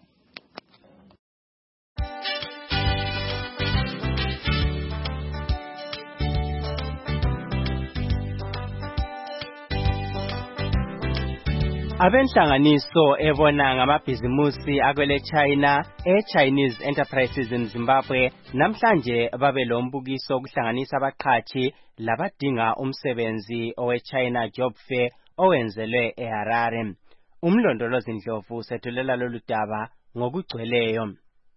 Abenhlanganiso ebona ngamabhizimusi akwele China e-Chinese Enterprises in Zimbabwe namhlanje babe lombukiso okuhlanganisa abaqhathi labadinga umsebenzi owe-China Job Fair owenzelwe eHarare. Umlondolozi Ndlovu sethulela lolu daba ngokugcweleyo.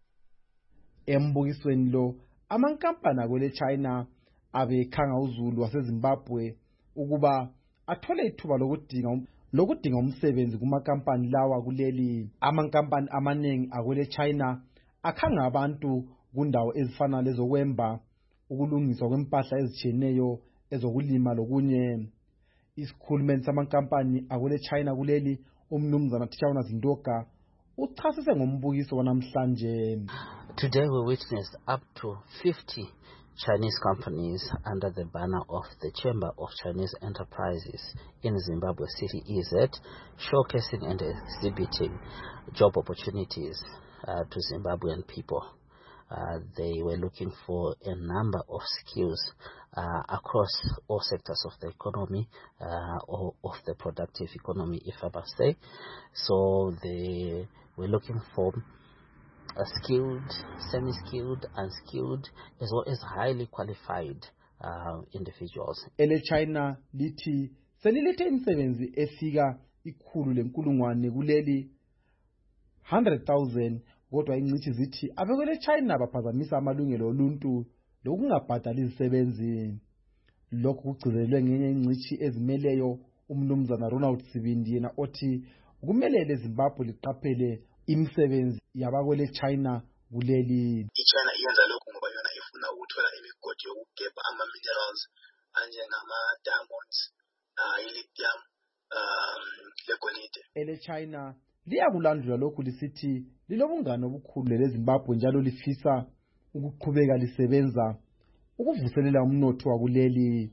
Embukisweni lo amankampani akwele China abekhanga uzulu waseZimbabwe ukuba athole ithuba lokudinga lokudinga umsebenzi kumakampani lawa kuleli. Amankampani amanengi akwele China akhanga abantu kundawo ezifana lezokwemba, ukulungiswa kwempahla ezitshiyeneyo, ezokulima lokunye. Isikhulumeni samankampani akwele China kuleli umnumzana Tshawuna Zindoka uchasise ngombukiso wanamhlanje. Today we witnessed up to fifty Chinese companies under the banner of the Chamber of Chinese Enterprises in Zimbabwe City E Z, showcasing and exhibiting job opportunities uh, to Zimbabwean people. Uh, they were looking for a number of skills uh, across all sectors of the economy, uh, or of the productive economy, if I must say. So they were looking for Uh, skilled, semi-skilled, unskilled, as well as highly qualified uh, individuals. Ele China lithi selilethe imisebenzi efika ikhulu lenkulungwane kuleli one hundred thousand, kodwa ingcithi zithi abekwele China baphazamisa amalungelo oluntu lokungabhadali izisebenzi. Lokhu kugcizelwe ngenye ingcithi ezimeleyo umnumzana Ronald Sibindi yena othi kumelele Zimbabwe liqaphele imisebenzi yabakwele China kuleli. iChina iyenza lokhu ngoba yona ifuna ukuthola imigodi yokugebha ama-minerals anjengama-diamonds, uh, i-lithium, um, legolide. Ele China liyakulandlula lokhu lisithi lilobungane obukhulu leZimbabwe njalo lifisa ukuqhubeka lisebenza ukuvuselela umnotho wakuleli.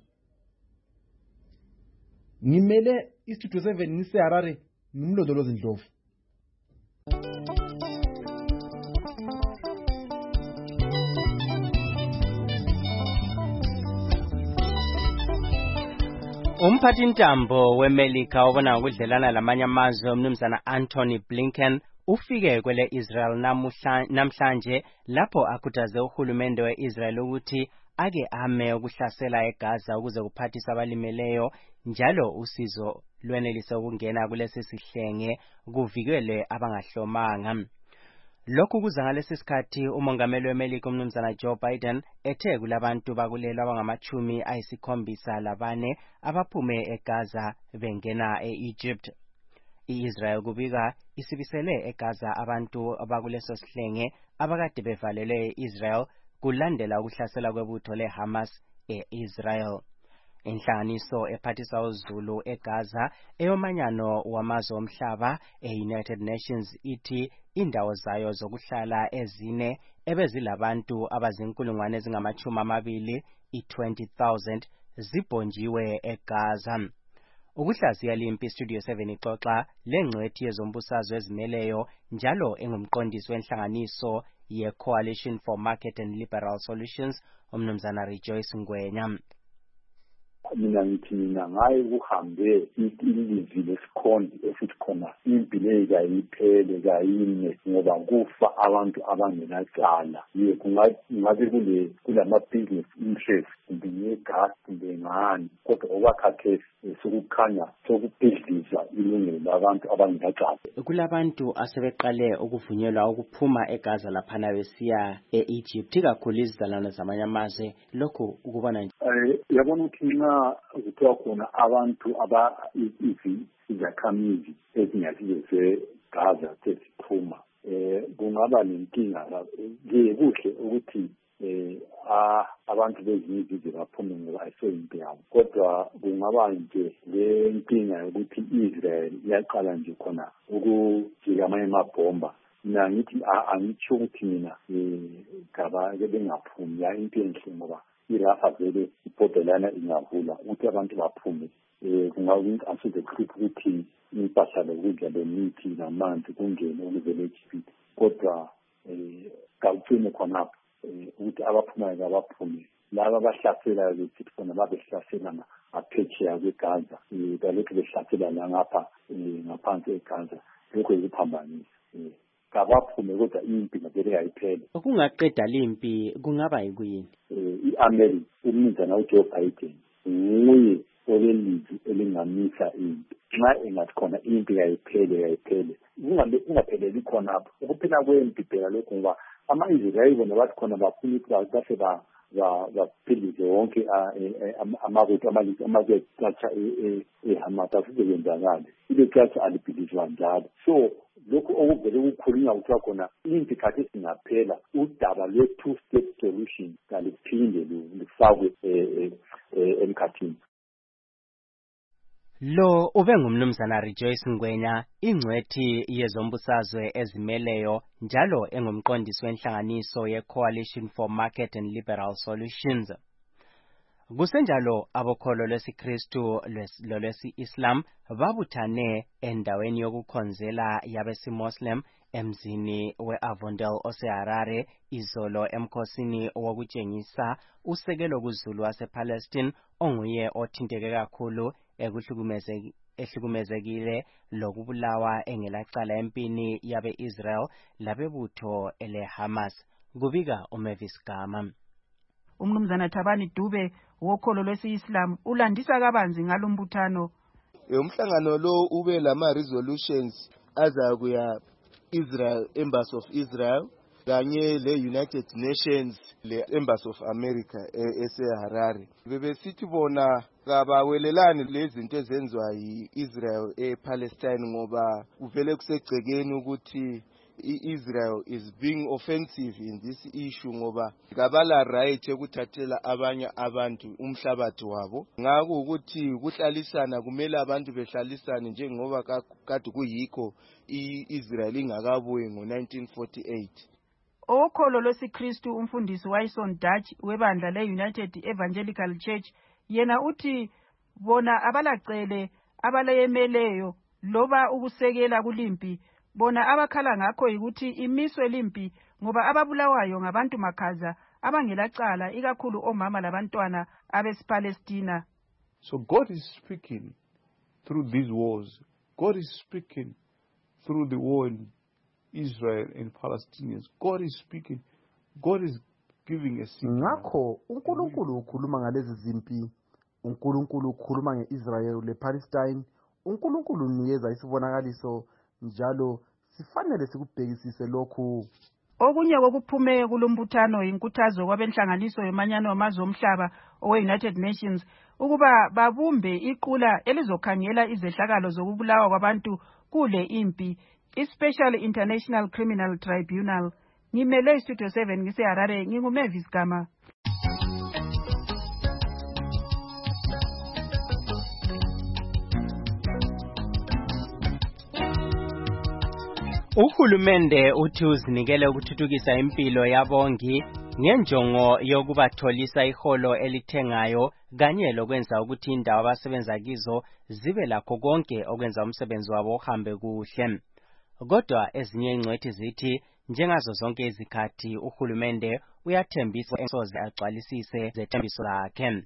Ngimele iStudio seven ngiseHarare ngimlondolozi Ndlovu. Umphathintambo weMelika obona ukudlelana lamanye amazwe umnumzana Anthony Blinken ufike kwele Israel namhlanje lapho akhuthaze uhulumende weIsrael ukuthi ake ame ukuhlasela eGaza ukuze kuphathisa abalimeleyo njalo usizo lwenelise ukungena kulesi sihlenge kuvikelwe abangahlomanga. Lokhu kuza ngalesi sikhathi umongameli weMelika umnumzana Joe Biden ethe kulabantu bakulelo abangamachumi ayisikhombisa labane abaphume eGaza bengena eEgypt. I-Israel kubika isibisele eGaza abantu abakuleso sihlenge abakade bevalelwe e-Israel kulandela ukuhlasela kwebutho leHamas e-Israel. Inhlanganiso ephathisa uZulu eGaza eyomanyano wamazwe omhlaba e-United Nations ithi indawo zayo zokuhlala ezine ebezilabantu abazinkulungwane ezingamachumi amabili i-twenty thousand zibhonjiwe eGaza. Ukuhlaziya limpi Studio seven ixoxa lengcwethi yezombusazwe ezimeleyo njalo engumqondisi wenhlanganiso ye-Coalition for Market and Liberal Solutions umnumzana Rejoice Ngwenya. Mina ngithi mina ngaye kuhambe ilizwi lesikhondi esithi khona impi le kayiphele kayine ngoba kufa abantu abangenacala. Ye kungabe kule kulama business interest kumbe ngegas kumbe ngani kodwa okwakhathesi sokukhanya sokubhidliza ilungelo labantu abangenacala. Kulabantu asebeqale ukuvunyelwa ukuphuma eGaza laphana besiya e-Egypt kakhulu izizalwane zamanye amazwe. Lokhu ukubona nje yabona ukuthi nxa kuthiwa khona abantu aba izakhamizi ezinyathile zeGaza seziphuma eh kungaba nenkinga ke kuhle ukuthi eh abantu bezinye izizwe baphume ngoba ayisoyimpi yabo kodwa kungaba nje lenkinga yokuthi Israel iyaqala nje khona ukujika amanye amabhomba. Mina ngithi angitsho ukuthi mina gaba bengaphumi ya into enhle ngoba irafa vele ibhodolana ingavula ukuthi abantu baphume. Kungawenza asuke khipha ukuthi impahla lokudla lemithi namanzi kungene ukuvele eGibhithe kodwa kawugcine khonapho ukuthi abaphumayo abaphume laba abahlasela ukuthi khona babehlasela ngaphetsheya kweGaza balokhu behlasela la ngapha ngaphansi eGaza lokho ikuphambanisa kabaphume kodwa impi ngeke yayiphele. Okungaqeda limpi kungaba yikuyini? I-America umnumzana uJoe Biden nguye olelizwi elingamisa impi. Nxa engathi khona impi yayiphele yayiphele kungabe kungapheleli khonapho ukuphela kwempi phela lokho ngoba ama-Israyeli bona bathi khona bafuna ukuthi base baphilize wonke amabutho amazwecatsha eHamas asize kwenzakale ile catsha aliphilizwa njalo. So lokhu okuvele kukhulunywa kuthiwa khona impi khathi singaphela udaba lwe-two state solution kaliphinde lufakwe emkhathini. Lo ube ngumnumzana Rejoice Ngwenya ingcwethi yezombusazwe ezimeleyo njalo engumqondisi wenhlanganiso ye-Coalition for Market and Liberal Solutions. Kusenjalo abokholo lwesiKristu lolwesi-Islam babuthane endaweni yokukhonzela yabesi-Muslim emzini we-Avondale oseHarare izolo emkhosini wokutshengisa usekelo kuZulu wasePalestine onguye othinteke kakhulu ekuhlukumezeki ehlukumezekile lokubulawa engelacala empini yabe-Israel labebutho ele-Hamas. Kubika uMavis Gama. Umnumzana Thabani Dube wokholo lwesi-Islam ulandisa kabanzi ngalombuthano. Umhlangano lo ube lama resolutions azakuya Israel Embassy of Israel kanye le United Nations le Embassy of America eseHarare. Bebesithi bona kabawelelani lezinto ezenziwa yi-Israel ePalestine ngoba uvele kusegcekeni ukuthi i-Israel is being offensive in this issue ngoba kabala right ekuthathela abanye abantu umhlabathi wabo. Ngakho ukuthi kuhlalisana kumele abantu behlalisane njengoba kade kuyikho i-Israel ingakabuyi ngo nineteen forty-eight. Okholo lwesiKristu umfundisi Wayson Dutch webandla le-United Evangelical Church yena uthi bona abalacele abaleyemeleyo loba ukusekela kulimpi bona abakhala ngakho ukuthi imiswe limpi ngoba ababulawayo ngabantu makhaza abangelacala ikakhulu omama labantwana abesipalestina. So God is speaking through these wars. God is speaking through the war in Israel and Palestinians. God is speaking. God is giving a signal. Ngakho uNkulunkulu ukhuluma ngalezi zimpi. uNkulunkulu ukhuluma ngeIsrael lePalestine. uNkulunkulu unikeza isibonakaliso njalo sifanele sikubhekisise lokhu. Okunye kokuphume kulombuthano inkuthazo kwabenhlanganiso yomanyano wamazwe omhlaba owe-United Nations ukuba babumbe iqula elizokhangela izehlakalo zokubulawa kwabantu kule impi, i-Special International Criminal Tribunal. Ngimele iStudio seven ngiseHarare, nginguMavis Gama. Uhulumende uthi uzinikele ukuthuthukisa impilo yabongi ngenjongo yokubatholisa iholo elithengayo kanye lokwenza ukuthi indawo abasebenza kizo zibe lakho konke okwenza umsebenzi wabo uhambe kuhle. Kodwa ezinye ingcwethi zithi njengazo zonke izikhathi uhulumende uyathembisa ensoze agcwalisise zethembiso lakhe.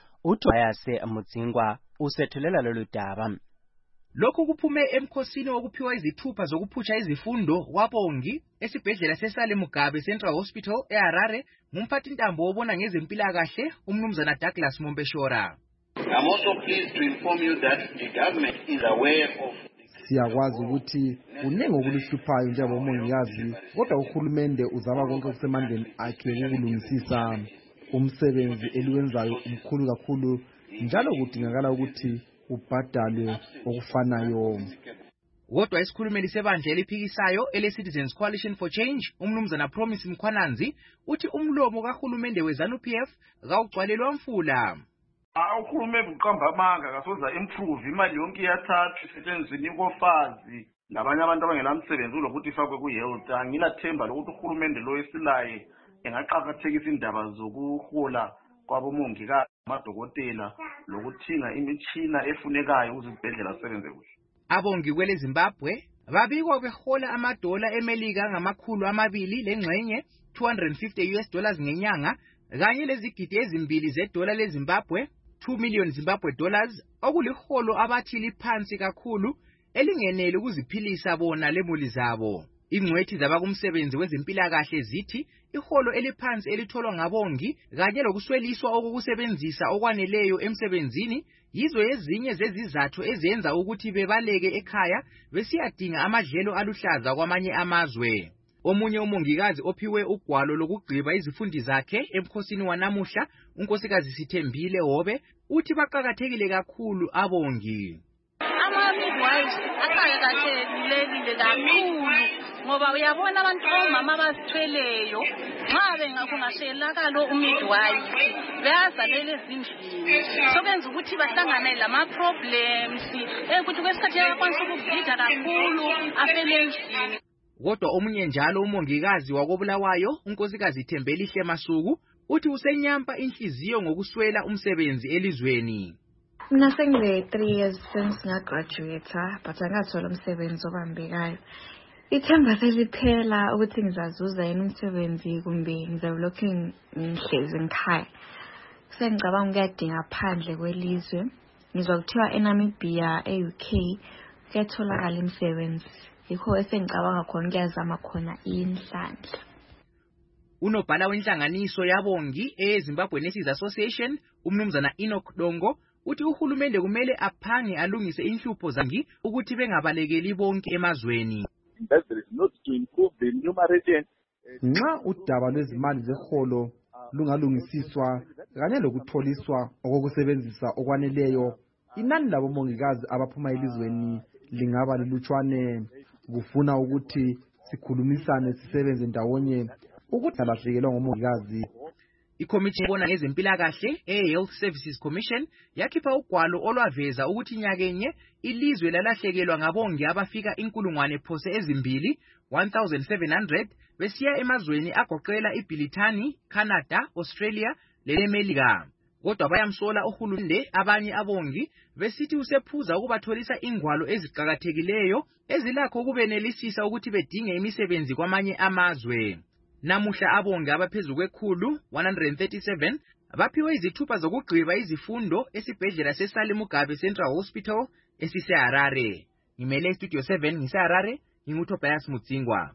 uToyase Mudzingwa usethulela lolu daba. Lokhu kuphume emkhosini wokuphiwa izithupha zokuphutsha izifundo wabongi esibhedlela seSale Mugabe Central Hospital eHarare ngumphathintambo wobona ngezempilakahle umnumzana Douglas Mombeshora. I'm also pleased to inform you that the government is aware of. Siyakwazi ukuthi unenge okuluhluphayo njengomongikazi, kodwa uhulumende uzama konke okusemandleni akhe ukulungisisa umsebenzi eliwenzayo umkhulu kakhulu, njalo kudingakala ukuthi ubhadalwe okufanayo. Kodwa isikhulumeli sebandla eliphikisayo ele-Citizens Coalition for Change umnumzana Promise Mkhwananzi uthi umlomo kahulumende we-ZANU-P F kawugcwalelwa mfula. Uhulumende uqamba amanga kasoza improve imali yonke iyathathwa isetshenziswe inkofazi labanye abantu abangela msebenzi ulokuthi ifakwe ku-health. Angilathemba lokuthi uhulumende lo esilaye engaqakathekisa indaba zokuhola kwabomongikazi amadokotela lokuthinga imitshina efunekayo ukuze izibhedlela zisebenze kuhle. Abongi kwele Zimbabwe babikwa behola amadola eMelika angamakhulu amabili lengxenye two hundred fifty US dollars ngenyanga kanye lezigidi ezimbili zedola leZimbabwe two million Zimbabwe dollars okuliholo abathi liphansi kakhulu elingenele ukuziphilisa bona lemuli zabo. Ingcwethi zabakumsebenzi wezempilakahle zithi iholo eliphansi elitholwa ngabongi kanye lokusweliswa okokusebenzisa okwaneleyo emsebenzini yizo ezinye zezizathu ezenza ukuthi bebaleke ekhaya besiyadinga amadlelo aluhlaza kwamanye amazwe. Omunye umongikazi ophiwe ugwalo lokugqiba izifundi zakhe emkhosini wanamuhla unkosikazi Sithembile Hobe uthi baqhakathekile kakhulu abongi. Ama-midwives aqhakathekile kakhulu ngoba uyabona abantu omama abazithweleyo nxa bengakungaswelakalo umidwife beyazalela ezindlini sokwenza ukuthi bahlangane lama-problems ukuthi kwesikhathi yakwanisa ukubhida kakhulu afele endlini. Kodwa omunye njalo umongikazi wakobulawayo unkosikazi Thembelihle Masuku uthi usenyampa inhliziyo ngokuswela umsebenzi elizweni. Mina sengibe three years since ngagraduate but angathola umsebenzi obambekayo. Ithemba seliphela ukuthi ngizazuza yini umsebenzi kumbe ngizolokhu ngihlezi ngikhaya. Sengicabanga ukuyadinga phandle kwelizwe. Ngizwa kuthiwa eNamibia e-U K kuyatholakala imisebenzi. Yikho esengicabanga khona ngiyazama khona inhlanhla. Unobhala wenhlanganiso yabongi eZimbabwe Nurses Association umnumzana Enoch Dongo uthi uhulumende kumele aphange alungise inhlupho zangi ukuthi bengabalekeli bonke emazweni. Nxa udaba lwezimali zeholo lungalungisiswa kanye lokutholiswa okokusebenzisa okwaneleyo, inani labo mongikazi abaphuma elizweni lingaba lilutshwane. Kufuna ukuthi sikhulumisane sisebenze ndawonye ukuthi alahlekelwa ngomongikazi. Ikomiti ebona ngezempilakahle e-Health Services Commission yakhipha ugwalo olwaveza ukuthi nyakenye ilizwe lalahlekelwa ngabongi abafika inkulungwane phose ezimbili one thousand seven hundred besiya emazweni agoqela iBrithani, Canada, Australia leMelika. Kodwa bayamsola uhulumende abanye abongi besithi usephuza ukubatholisa ingwalo eziqhakathekileyo ezilakho ukubenelisisa ukuthi bedinge imisebenzi kwamanye amazwe. Namuhla abongi abaphezulu kwekhulu one hundred thirty-seven baphiwe izithupha zokugqiba izifundo esibhedlela seSale Mugabe Central Hospital esiseHarare. Ngimele Studio seven ngiseHarare, nginguTobias Mudzingwa.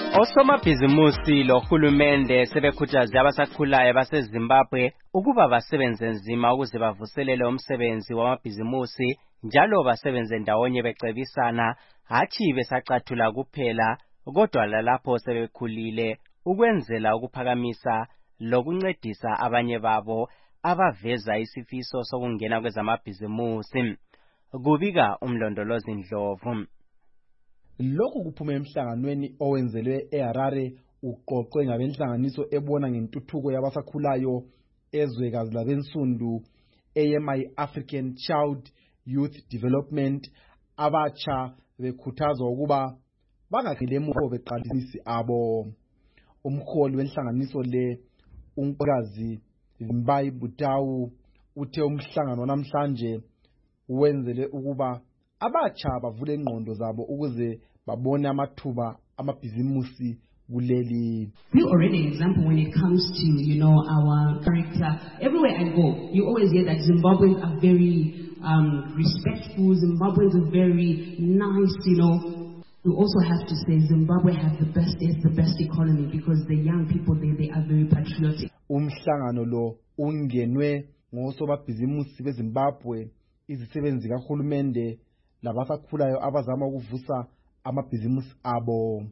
Osomabhizimusi lohulumende sebekhuthaze abasakhulayo baseZimbabwe ukuba basebenze nzima ukuze bavuselele umsebenzi wamabhizimusi njalo basebenze ndawonye becebisana hathi besacathula kuphela kodwa lalapho sebekhulile ukwenzela ukuphakamisa lokuncedisa abanye babo abaveza isifiso sokungena kwezamabhizimusi. Kubika umlondolozi Ndlovu. Lokhu kuphume emhlanganweni owenzelwe eHarare uqoqwe ngabenhlanganiso ebona ngentuthuko yabasakhulayo ezwekazi labensundu A M I African Child Youth Development abatsha bekhuthazwa ukuba bangakhele emuva beqalisisi abo. Umholi wenhlanganiso le uNkokazi Mbayi Butawu uthe umhlangano namhlanje wenzele ukuba abatsha bavule ingqondo zabo ukuze babone amathuba amabhizimusi kuleli. We're already an example when it comes to, you know, our character. Everywhere I go, you always hear that Zimbabweans are very um, respectful, Zimbabweans are very nice, you know. We also have to say Zimbabwe has the best, is the best economy because the young people there, they are very patriotic. Umhlangano lo ungenwe ngosobabhizimusi beZimbabwe, izisebenzi kahulumende labasakhulayo abazama ukuvusa amabhizimusi abo.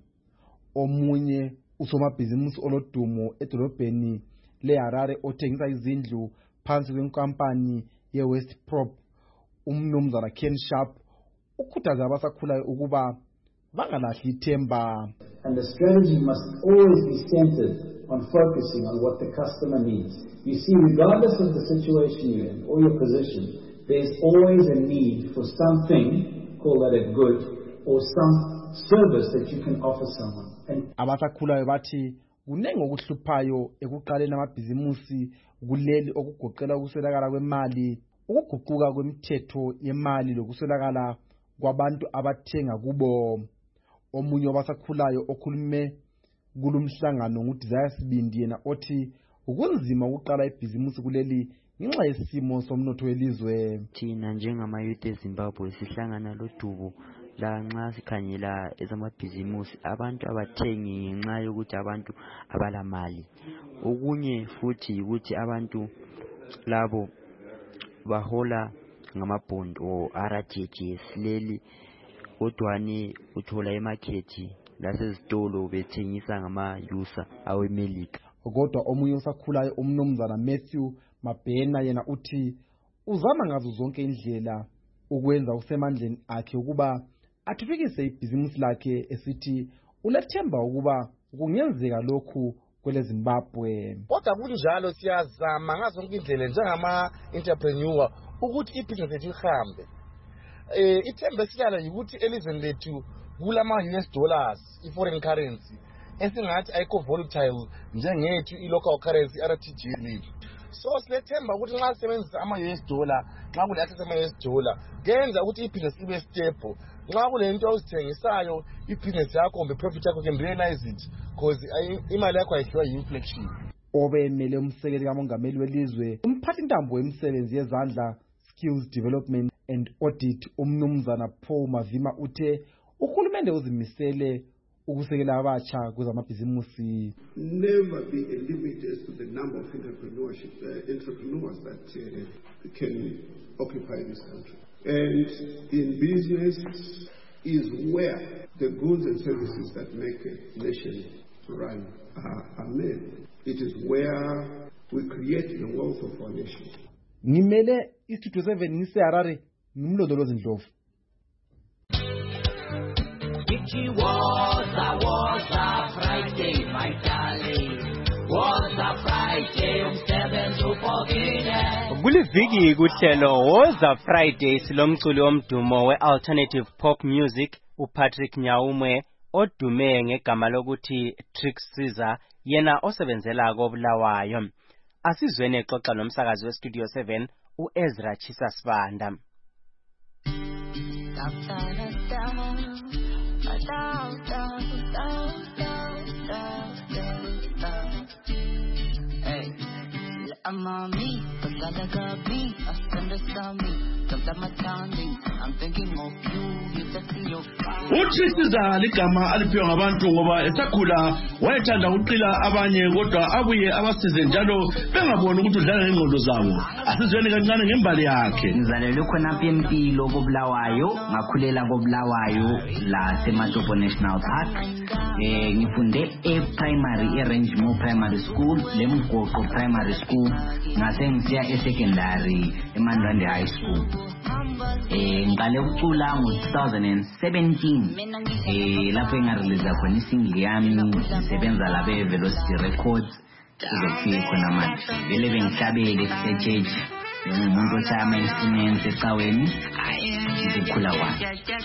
Omunye usomabhizimusi olodumo edolobheni leHarare othengisa izindlu phansi kwenkampani yeWest Prop, umnumzana Ken Sharp, ukhuthaza abasakhulayo ukuba bangalahli ithemba. And the strategy must always be centered on focusing on what the customer needs. You see, regardless of the situation you're in or your position, there's always a need for something, call that a good, or some service that you can offer someone. And abasakhulayo bathi kunenge okuhluphayo ekuqaleni amabhizimusi kuleli okugoqela ukuswelakala kwemali, ukuguquka kwemithetho yemali lokuswelakala kwabantu abathenga kubo. Omunye wabasakhulayo okhulume kulumhlangano nguDesire Sibindi yena othi ukunzima ukuqala ibhizimusi kuleli ngenxa yesimo somnotho welizwe. Thina njengama youth eZimbabwe sihlangana lodubo la nxa sikhangela ezamabhizimusi abantu abathengi ngenxa yokuthi abantu abalamali. Okunye futhi ukuthi abantu labo bahola ngamabond o R T G S leli kodwani uthola emarket lasezitolo bethengisa ngama-user awemelika. Kodwa omunye usakhulayo umnumzana Matthew Mabhena yena uthi uzama ngazo zonke indlela ukwenza usemandleni akhe ukuba athuthukise ibhizimusi lakhe esithi ulethemba ukuba kungenzeka lokhu kwele Zimbabwe. Kodwa kunjalo siyazama ngazo zonke indlela njengama entrepreneur ukuthi ibhizinisi lethu ihambe. Eh ithemba esilala ukuthi elizweni lethu kulama U S dollars i-foreign currency esingathi ayikho volatile njengethu i-local currency R T G lethu. So silethemba ukuthi nxa sisebenzisa ama-U S dollar nxa kule access ama-U S dollar kuyenza ukuthi ibhizinisi ibe stable. Nxa kule nto ozithengisayo ibhizinisi yakho kumbe profit yakho can realize it because imali yakho ayidliwa yi-inflation. Obemele umsekeli kamongameli welizwe umphathi intambo wemisebenzi yezandla Skills Development and Audit umnumzana Paul Mavima uthe uhulumende uzimisele ukusekela abatsha kwezamabhizimusi. Never be a limit as to the number of entrepreneurship uh, entrepreneurs that uh, can occupy this country. And in business is where the goods and services that make a nation run are, are made. It is where we create the wealth of our nation. Ngimele istudio seven ngiseHarare ngimlondolozi Ndlovu. It was a was a Friday, my darling. Was a Friday umsebenzi upokile. Kuliviki kuhlelo was a Friday silomculi omdumo we-alternative pop music uPatrick Nyawumwe odume ngegama lokuthi Trick Caesar yena osebenzela koBulawayo. Asizwene xoxa nomsakazi weStudio seven uEzra Chisasibanda. I'm on me, but I got me, I spend the summer. uThixisa ligama aliphiwa ngabantu ngoba esakhula wayethanda uqila abanye kodwa abuye abasize njalo bengaboni ukuthi udlala ngengqondo zabo. Asizweni kancane ngembali yakhe. Ngizalelwe khona apha eMpilo koBulawayo, ngakhulela koBulawayo la seMatopo National Park. Eh ngifunde e-primary e-Rangemore Primary School, leMgoqo Primary School, ngase ngisiya e-secondary eMandwande High School. Eh ngale ukucula ngo two thousand seventeen eh lapho engarelease khona isingle yami ngisebenza la be Velocity Records uzofika khona manje vele bengihlabele e-church umuntu othaya ama-instruments ecaweni ngikhula kwami.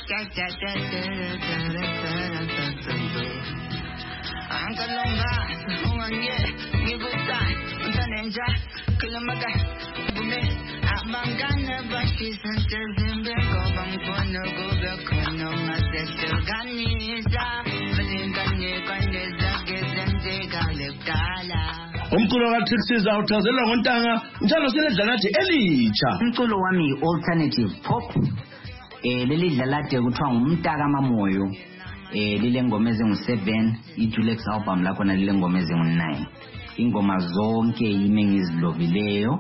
Umculo kaThixisa uthazelwa ngontanga njalo seledlalathi elitsha. Umculo wami alternative pop eh leli dlalade kuthiwa ngumntaka mamoyo eh lile ngoma ezingu seven iDulex album lakho na lile ngoma ezingu nine ingoma zonke yimi ngizilovileyo.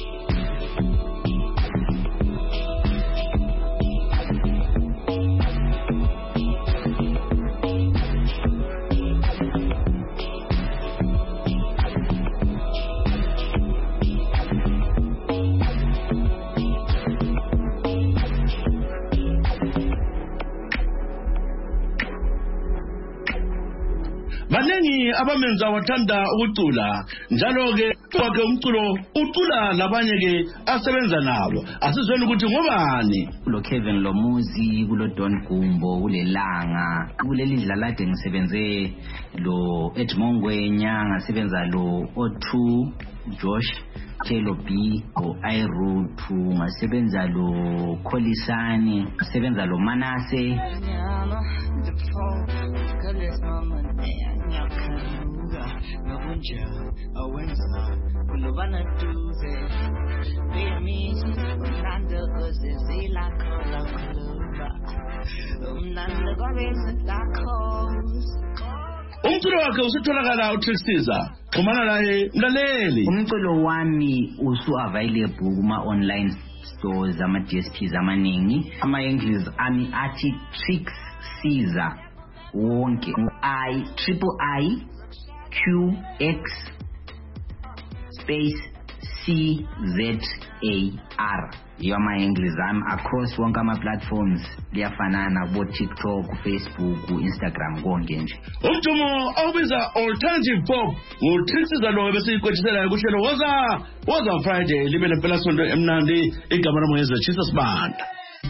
Banengi abamenza wathanda ukucula njalo ke kwakhe umculo ucula labanye ke asebenza nabo. Asizweni ukuthi ngobani. Kulo Kevin Lomuzi, kulo Don Gumbo, kulelanga, kuleli dlalade ngisebenze lo Edmond Ngwenya, ngasebenza lo O two Josh Kelo B o Iroot, ngasebenza lo Kholisani, ngasebenza lo Manase. Umculo wakhe usitholakala uThixisa. Xhumana naye mlaleli. Umculo wami usu available kuma online stores ama D S Ps amaningi. Ama English ami athi Trixisa wonke I triple I Q X space C Z A R. You are my English. I'm across wonke ama platforms. Liyafanana bo TikTok, Facebook, Instagram konke nje. Umdumo obiza alternative pop uThixisa lo bese ikwethisela kuhlelo woza woza Friday libe lempela sonto emnandi igama lami ngeze Jesus Banda.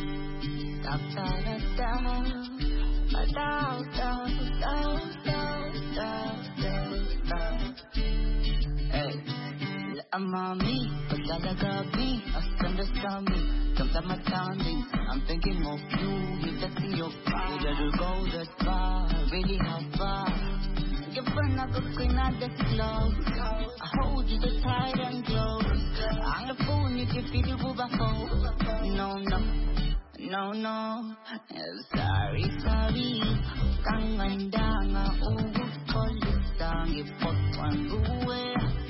I'm on me, but I got me, I understand me. Sometimes I'm sounding, I'm thinking of you, you just see your fire. Did you go that far, really how far? Your friend I could clean out the clothes. I hold you so tight and close. I'm the phone, you can feel you move a phone. No, no, no, no. Sorry, sorry. Kangandanga, oh, call it down, you put one away.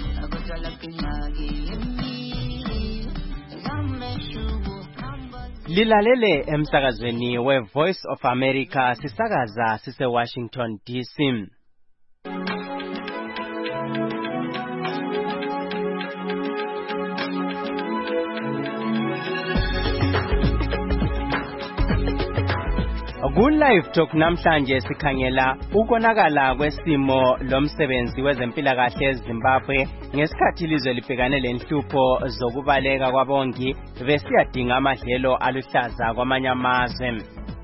Lilalele emsakazweni we Voice of America sisakaza sise Washington D C. Ku live talk namhlanje sikhangela ukonakala kwesimo lomsebenzi wezempilakahle eZimbabwe ngesikhathi ilizwe libhekane lenhlupho zokubaleka kwabongi besiyadinga amadlelo aluhlaza kwamanye amazwe.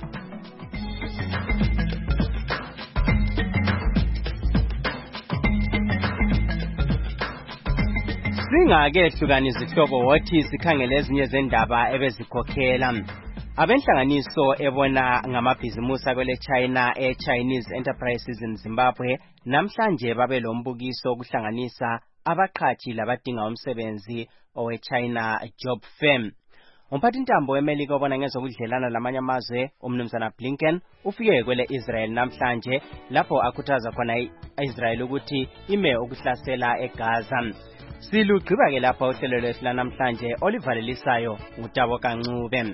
Singake hlukanisa ihlobo wothi sikhangele ezinye zendaba ebezikhokhela. Abenhlanganiso ebona ngamabhizimusi akwele China e-Chinese Enterprises in Zimbabwe namhlanje babe lombukiso okuhlanganisa abaqhathi labadinga umsebenzi owe-China Job Fair. umphathintambo wemelika obona ngezokudlelana lamanye amazwe umnumzana Blinken ufike kwele Israel namhlanje lapho akhuthaza khona i-Israel ukuthi ime ukuhlasela eGaza. Silugqiba ke lapha uhlelo lwethu lanamhlanje olivalelisayo uTabo Kancube.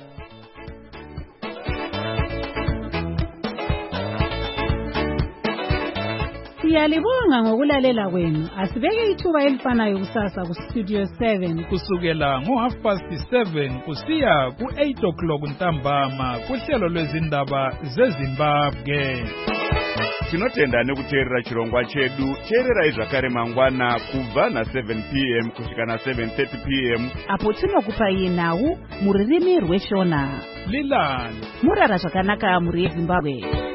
Siyalibonga ngokulalela kwenu. Asibeke ithuba elifanayo kusasa ku Studio seven kusukela ngo half past seven kusiya ku eight o'clock ntambama kuhlelo lwezindaba zeZimbabwe. Tinotenda nekuteerera chirongwa chedu. Teererai zvakare mangwana kubva na seven p m kusvika na seven thirty p m apo tinokupai nhau muririmi rweshona. Lilani murara zvakanaka muri Zimbabwe.